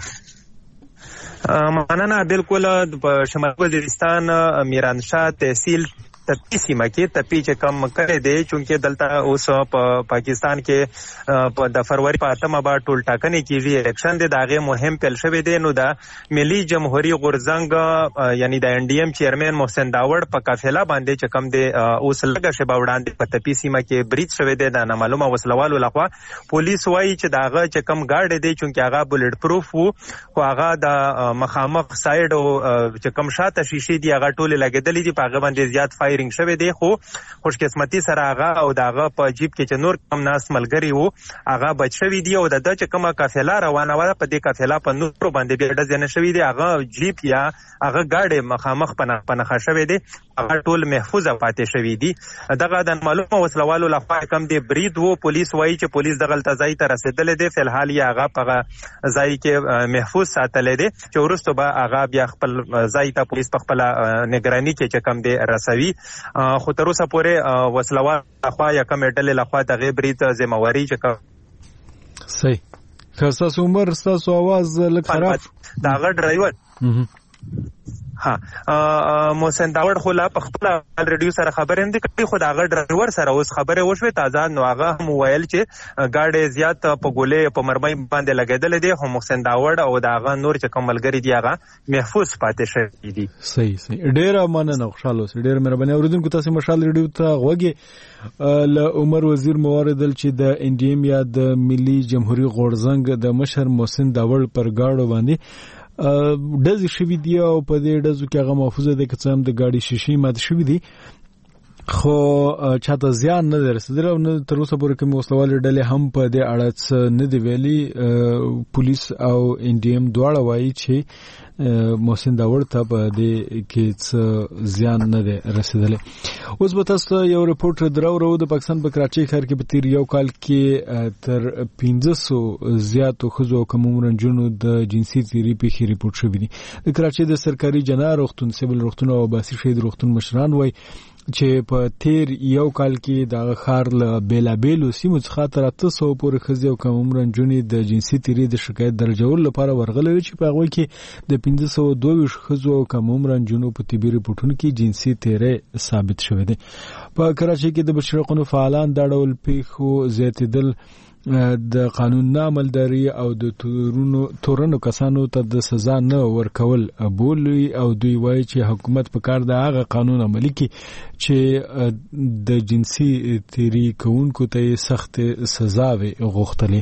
مننه. بالکل په شمال وزیرستان میرانشاه تحصیل تپی سیمه کې تپی چې کم کړی دی چونکه دلته اوس په پاکستان کې په د فروری په 8مه به ټول ټاکنې کیږي، الیکشن دی، دغه مهم پیل شوی دی. نو د ملي جمهوریت غورځنګ یعنی د NDM چیرمن محسن داوود په قافله باندې چې کم دی اوس لږه شی وړاندې په تپی سیمه کې بریټ شوی دی. د نامعلومه وسلوالو لخوا پولیس وایي چې دغه چې کم گاډي دی چونکه هغه بولټ پروف وو خو هغه د مخامخ سایډ او چې کم شاته شیشې دی هغه ټول لګیدلې دي، په هغه باندې زیات فایرینګ شوی دی. خو خوش قسمتي سره هغه او دغه په جیب کې چې نور کم ناس ملګری وو هغه بچ شوی دی او د چې کومه قافله روانه وه په دې قافله په نورو باندې بیا ډزې نه شوي دي. هغه جیپ یا هغه گاډي مخامخ پنخه شوی دی، هغه ټول محفوظه پاتې شوي دي. دغه د معلومه وسلوالو لخوا کم دی برید وو. پولیس وایي چې پولیس دغه ځای ته رسیدلی دی، فی الحال یې هغه په ځای کې محفوظ ساتلی دی چې وروسته به هغه بیا خپل ځای ته پولیس په خپله نگراني کې چې کم دی رسوي. خو تر اوسه پورې وسلوال لخوا یا کومې ډلې لخوا دغې برید ذمهواري چې صحیح. که ستاسو عمر ستاسو اواز لږ خراب د هغه ډرایور محسن داوود خو لا په خپل ریډیو سره خبرې هم کوي خو دا هغه ډرایور سره اوس خبرې وشوې تازه. نو هغه هم ویل چې گاډي زیات په ګولې په مرمۍ باندې لګیدل دي خو محسن داوود او دا هغه نور چې کوم ملګری دي هغه محفوظ پاتې شوي دي. صحیح. ډیر مننه، خوشاله اوسئ. ډیر مهرباني. اوریدونکو تاسو مشال ریډیو ته غوږی له عمر وزیر مواردل چې د NDM یا د ملي جمهوریت غورځنګ د مشر محسن داوود پر گاډو باندې ډزې شوي دي او په دې ډزو کې هغه محفوظه ده که څه هم د ګاډي شیشې مات شوي دي. خو چاته زیان نه رسیدل او نه تر اوسه پورې کوم وسلوال ډلې هم په دې اړه نه دی ویلي. پولیس او NDM دواړه وایي چې محسن داوړ ته په دې کې څه زیان نه دی رسیدلی. اوس به تاسو یو رپورټ درو د پاکستان په کراچۍ ښار کې په تیر یو کال کې تر 1500 زیاتو ښځو او کم عمره نجونو د جنسي تیري پیښې رپورټ شوي دي. د کراچۍ د سرکاري جناه روغتون، سیول روغتون او عباسي شهید روغتون مشران وایي چې په تیر یو کال کې د ښار له بیلابیلو سیمو څخه تر 800 پورې ښځې او کم عمره نجونې د جنسي تیري د شکایت درجولو لپاره ورغلې وې چې په هغوی کې د 1522 ښځو او کم عمره نجونو په طبي رپورټونو کې جنسي تیری ثابت شوی دی. په کراچۍ کې د بشري حقوقو فعالان دا ډول پیښو زیاتېدل د قانون نه عملداري او د تورنو کسانو ته د سزا نه ورکول بولي او دوی وایي چې حکومت په کار د هغه قانون عملي کړي چې د جنسي تیري کوونکو ته سخت سزا وي غوښتلې.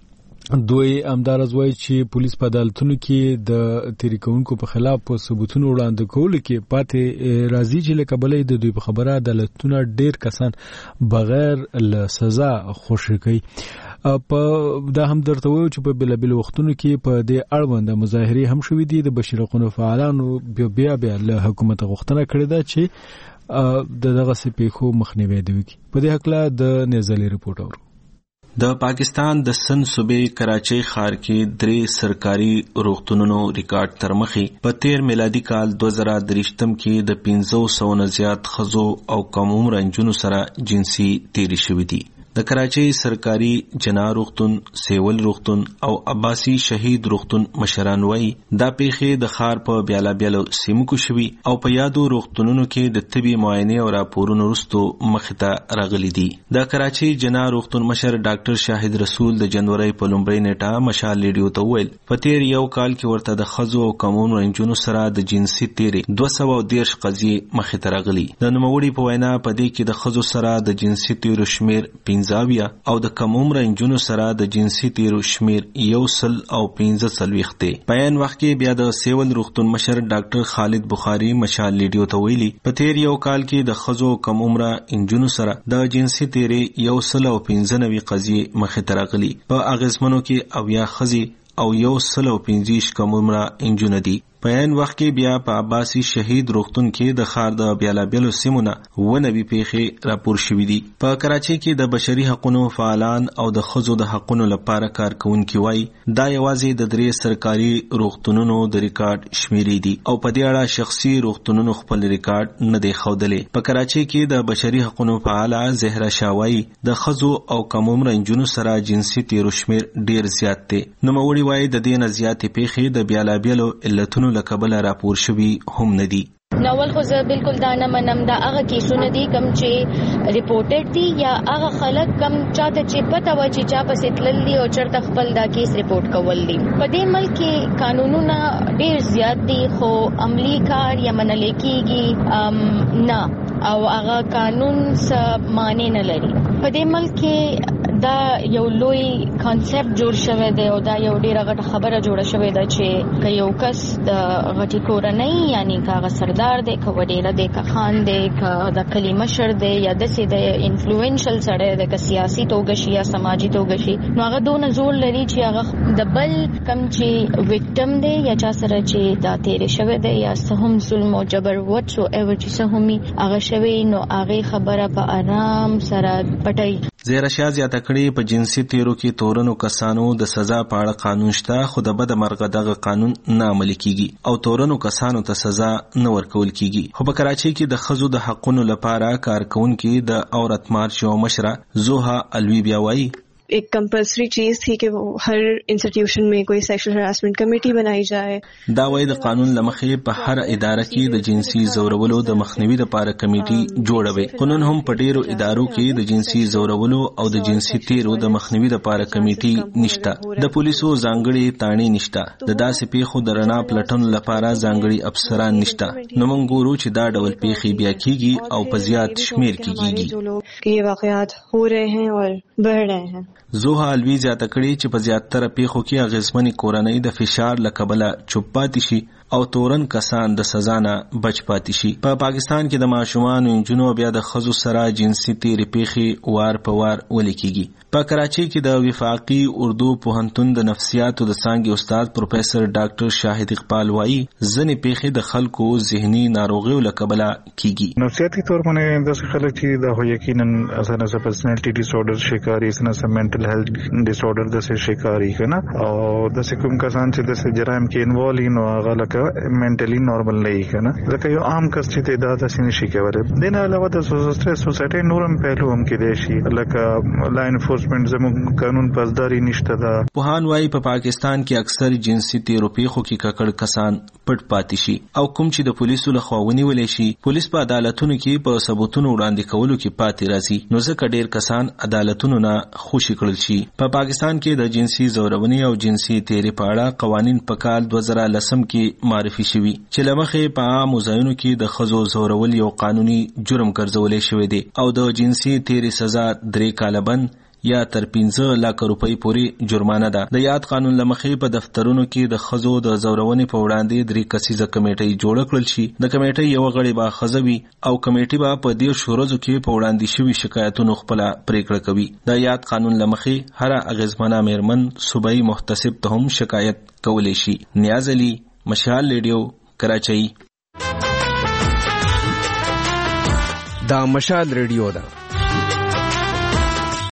دوی امدارز وایي چې پولیس په عدالتونو کې د تیري کوونکو په خلاف په ثبوتونو وړاندې کولو کې پاتې راځي چې له کبله د دوی په خبره عدالتونه ډیر کسان بغیر له سزا خوشي کوي. په دا هم درته وایو چې په بلابل وختونو کې په دې اړوند مظاهرې هم شوې دي. د بشري حقوقو فعالانو بیا له حکومت غوښتنه کړې ده چې دغه پیښو مخنیوی وکړي. په دې حق له د نزلي رپورټ اورو. د پاکستان د سند صوبې کراچۍ ښار کې 3 سرکاري روغتونونو ریکارډ تر مخې په تیر میلادي کال 2023 کې د 500 نه زیات ښځو او کم عمره نجونو سره جنسي تیری شوې دي. د کراچۍ سرکاري جناه روغتون، سیول روغتون او عباسي شهید روغتون مشران وایي دا پیښې د ښار په بیلابیلو سیمو کې شوي او په یادو روغتونونو کې د طبي معاینې او راپورونو وروسته مخې ته راغلي دي. د کراچۍ جناه روغتون مشر ډاکټر شاهد رسول د جنوري په لومړۍ نیټه مشال ریډیو ته وویل په تیر یو کال کې ورته د ښځو او کم عمره نجونو سره د جنسي تیري 213 قضیې مخې ته راغلي. د نوموړي په وینا په دې کې د ښځو سره د جنسي تیرو شمیر 15 او د کم عمره نجونو سره د جنسي تیرو شمیر 145 دی. په عین وخت کې بیا د سیول روغتون مشر ډاکټر خالد بخاری مشال ریډیو ته ویلي په تیر یو کال کې د ښځو کم عمره نجونو سره د جنسي تیري 195 قضیې مخې ته راغلي. په اغیزمنو کې 80 ښځې او 115 کم عمره نجونه دي. په عین وخت کې بیا په عباسي شهید روغتون کې د ښار د بیلابیلو سیمو نه 90 پیښې راپور شوې دي. په کراچۍ کې د بشري حقوقو فعالان او د ښځو د حقوقو لپاره کارکونکي وایي دا یوازې د 3 سرکاري روغتونونو د ریکارډ شمیرې دي او په دې اړه شخصي روغتونونو خپل ریکارډ نه دی ښودلی. په کراچۍ کې د بشري حقوقو فعاله زهرا شاوایی د ښځو او کم عمره نجونو سره جنسي تیرو شمیر ډیر زیات دی. نوموړي وایي د دې نه زیاتې پیښې د بیلابیلو علتونو لکبله راپور شوي هم نه دي. ناول خو زه بالکل دا نه منم دا هغه کیسونه دي کم چې ریپورټډ دي یا هغه خلک کم چاته چې پته و چې چا پسې تللی او چرته خپل دا کیس ریپورټ کول دي. په دې ملک کې قانونونه ډیر زیات دي خو عملی کار یا منل کېږي نه او هغه قانون څه معنی نه لري. په دې ملک کې دا یو لوی کانسپټ جوړ شوی دی او دا یو ډیره غټه خبره جوړه شوې ده چې که یو کس د غټي کورنۍ یعنی که سردار دی، که وډیره دی، که خان دی، که د کلی مشر دی یا داسې د انفلوئنشل سړی دی، که سیاسي توګه شي یا سماجي توګه شي، نو هغه دونه زور لري چې هغه د بل کم چې وکټم دی یا چا سره چې دا تیرې شوی دی یا څه هم ظلم او جبر وټ سو ایور چې څه هم هغه شوی نو هغه خبره په آرام سره پټي. زیرا شاه زیاته کړي په جنسي تیرو کې تورنو کسانو د سزا په اړه قانون شته خو د بد مرغه دغه قانون نه عملي کیږي او تورنو کسانو ته سزا نه ورکول کیږي. خو په کراچۍ کې د ښځو د حقوقو لپاره کارکونکي د عورت مارچ او مشره زوها الوی بیا وایي एक कंपल्सरी चीज थी कि वो हर इंस्टीट्यूशन में कोई सेक्सुअल हरासमेंट कमेटी बनाई जाए. دا وایي د قانون لمخې په هر اداره کې د جنسي زورولو د مخنیوي لپاره کمیټي جوړوي. قانون هم په ډیرو ادارو کې د جنسي زورولو او د جنسي تیرو د مخنیوي لپاره کمیټي نشته. د پولیسو ځانګړي تانی نشته. د داسې پیښو د رڼا پلټنو لپاره ځانګړي افسران نشته. نو موږ ګورو چې دا ډول پیښې بیا کیږي او په زیات شمیر کې کیږي. ये वाقعات हो रहे हैं और बढ़ रहे हैं. زوها الوی زیاته کړي چې په زیاتره پیښو کې اغیزمنې کورنۍ د فشار له کبله چوپ پاتې شي او تورن کسان د سزا نه بچ پاتې شي. په پاکستان کې د ماشومان او انجونو بیا د ښځو سره جنسي تېرې پیښې وار په وار ولیکيږي. په کراچۍ کې د وفاقي اردو پوهنتون د نفسیاتو د څانګې استاد پروفیسر ډاکټر شاهد اقبال وایي ځینې پیښې د خلکو ذهني ناروغیو له کبله کیږي. نفسیاتي طور باندې داسې خلک چې د یقینا اسانه پرسنالټي ډیس آرډر شکاري اسانه منټل هیلث ډیس آرډر د شکاري کنه او د کوم کسان چې د جرایم کې انوالو نو هغه لکه منټلی نارمل نه کنه ځکه یو عام کس چې تعداد اسنه شي کوي. دنه علاوه د سوسایټي نورم پهلو هم کې دی شي لکه لا انفورسمنت زموږ قانون پاسداري نشته ده. پوهان وايي په پاکستان کې اکثر جنسي تیرو پیښو کې ککړ کسان پټ پاتې شي او کوم چې د پولیسو لخوا ونیول شي پولیس په عدالتونو کې په ثبوتونو وړاندې کولو کې پاتې راځي نو ځکه ډیر کسان عدالتونو نه خوشي کړل شي. په پاکستان کې د جنسي زورونې او جنسي تیرې په اړه قوانین په کال 2010 کې معرفي شوي چې لمخې په عامو ځایونو کې د ښځو زورول یو قانوني جرم ګرځولې شوی دی او د جنسي تیرې سزا 3 کاله بند یا تر 15 لک روپۍ پورې جرمانه ده. د یاد قانون لمخې په دفترونو کې د ښځو د زورونې په وړاندې 3 کسیزه کمیټه جوړ کړل شي. د کمیټې یو غړی به ښځه وي او کمیټې به په دې شورزو کې په وړاندې شوي شکایتونو خپل پریکړه کوي. د یاد قانون لمخې هر اغیزمنه میرمن صوبایي محتسب ته هم شکایت کولی شي. نیاز علي، مشال ریډیو، کراچۍ. دا مشال ریډیو ده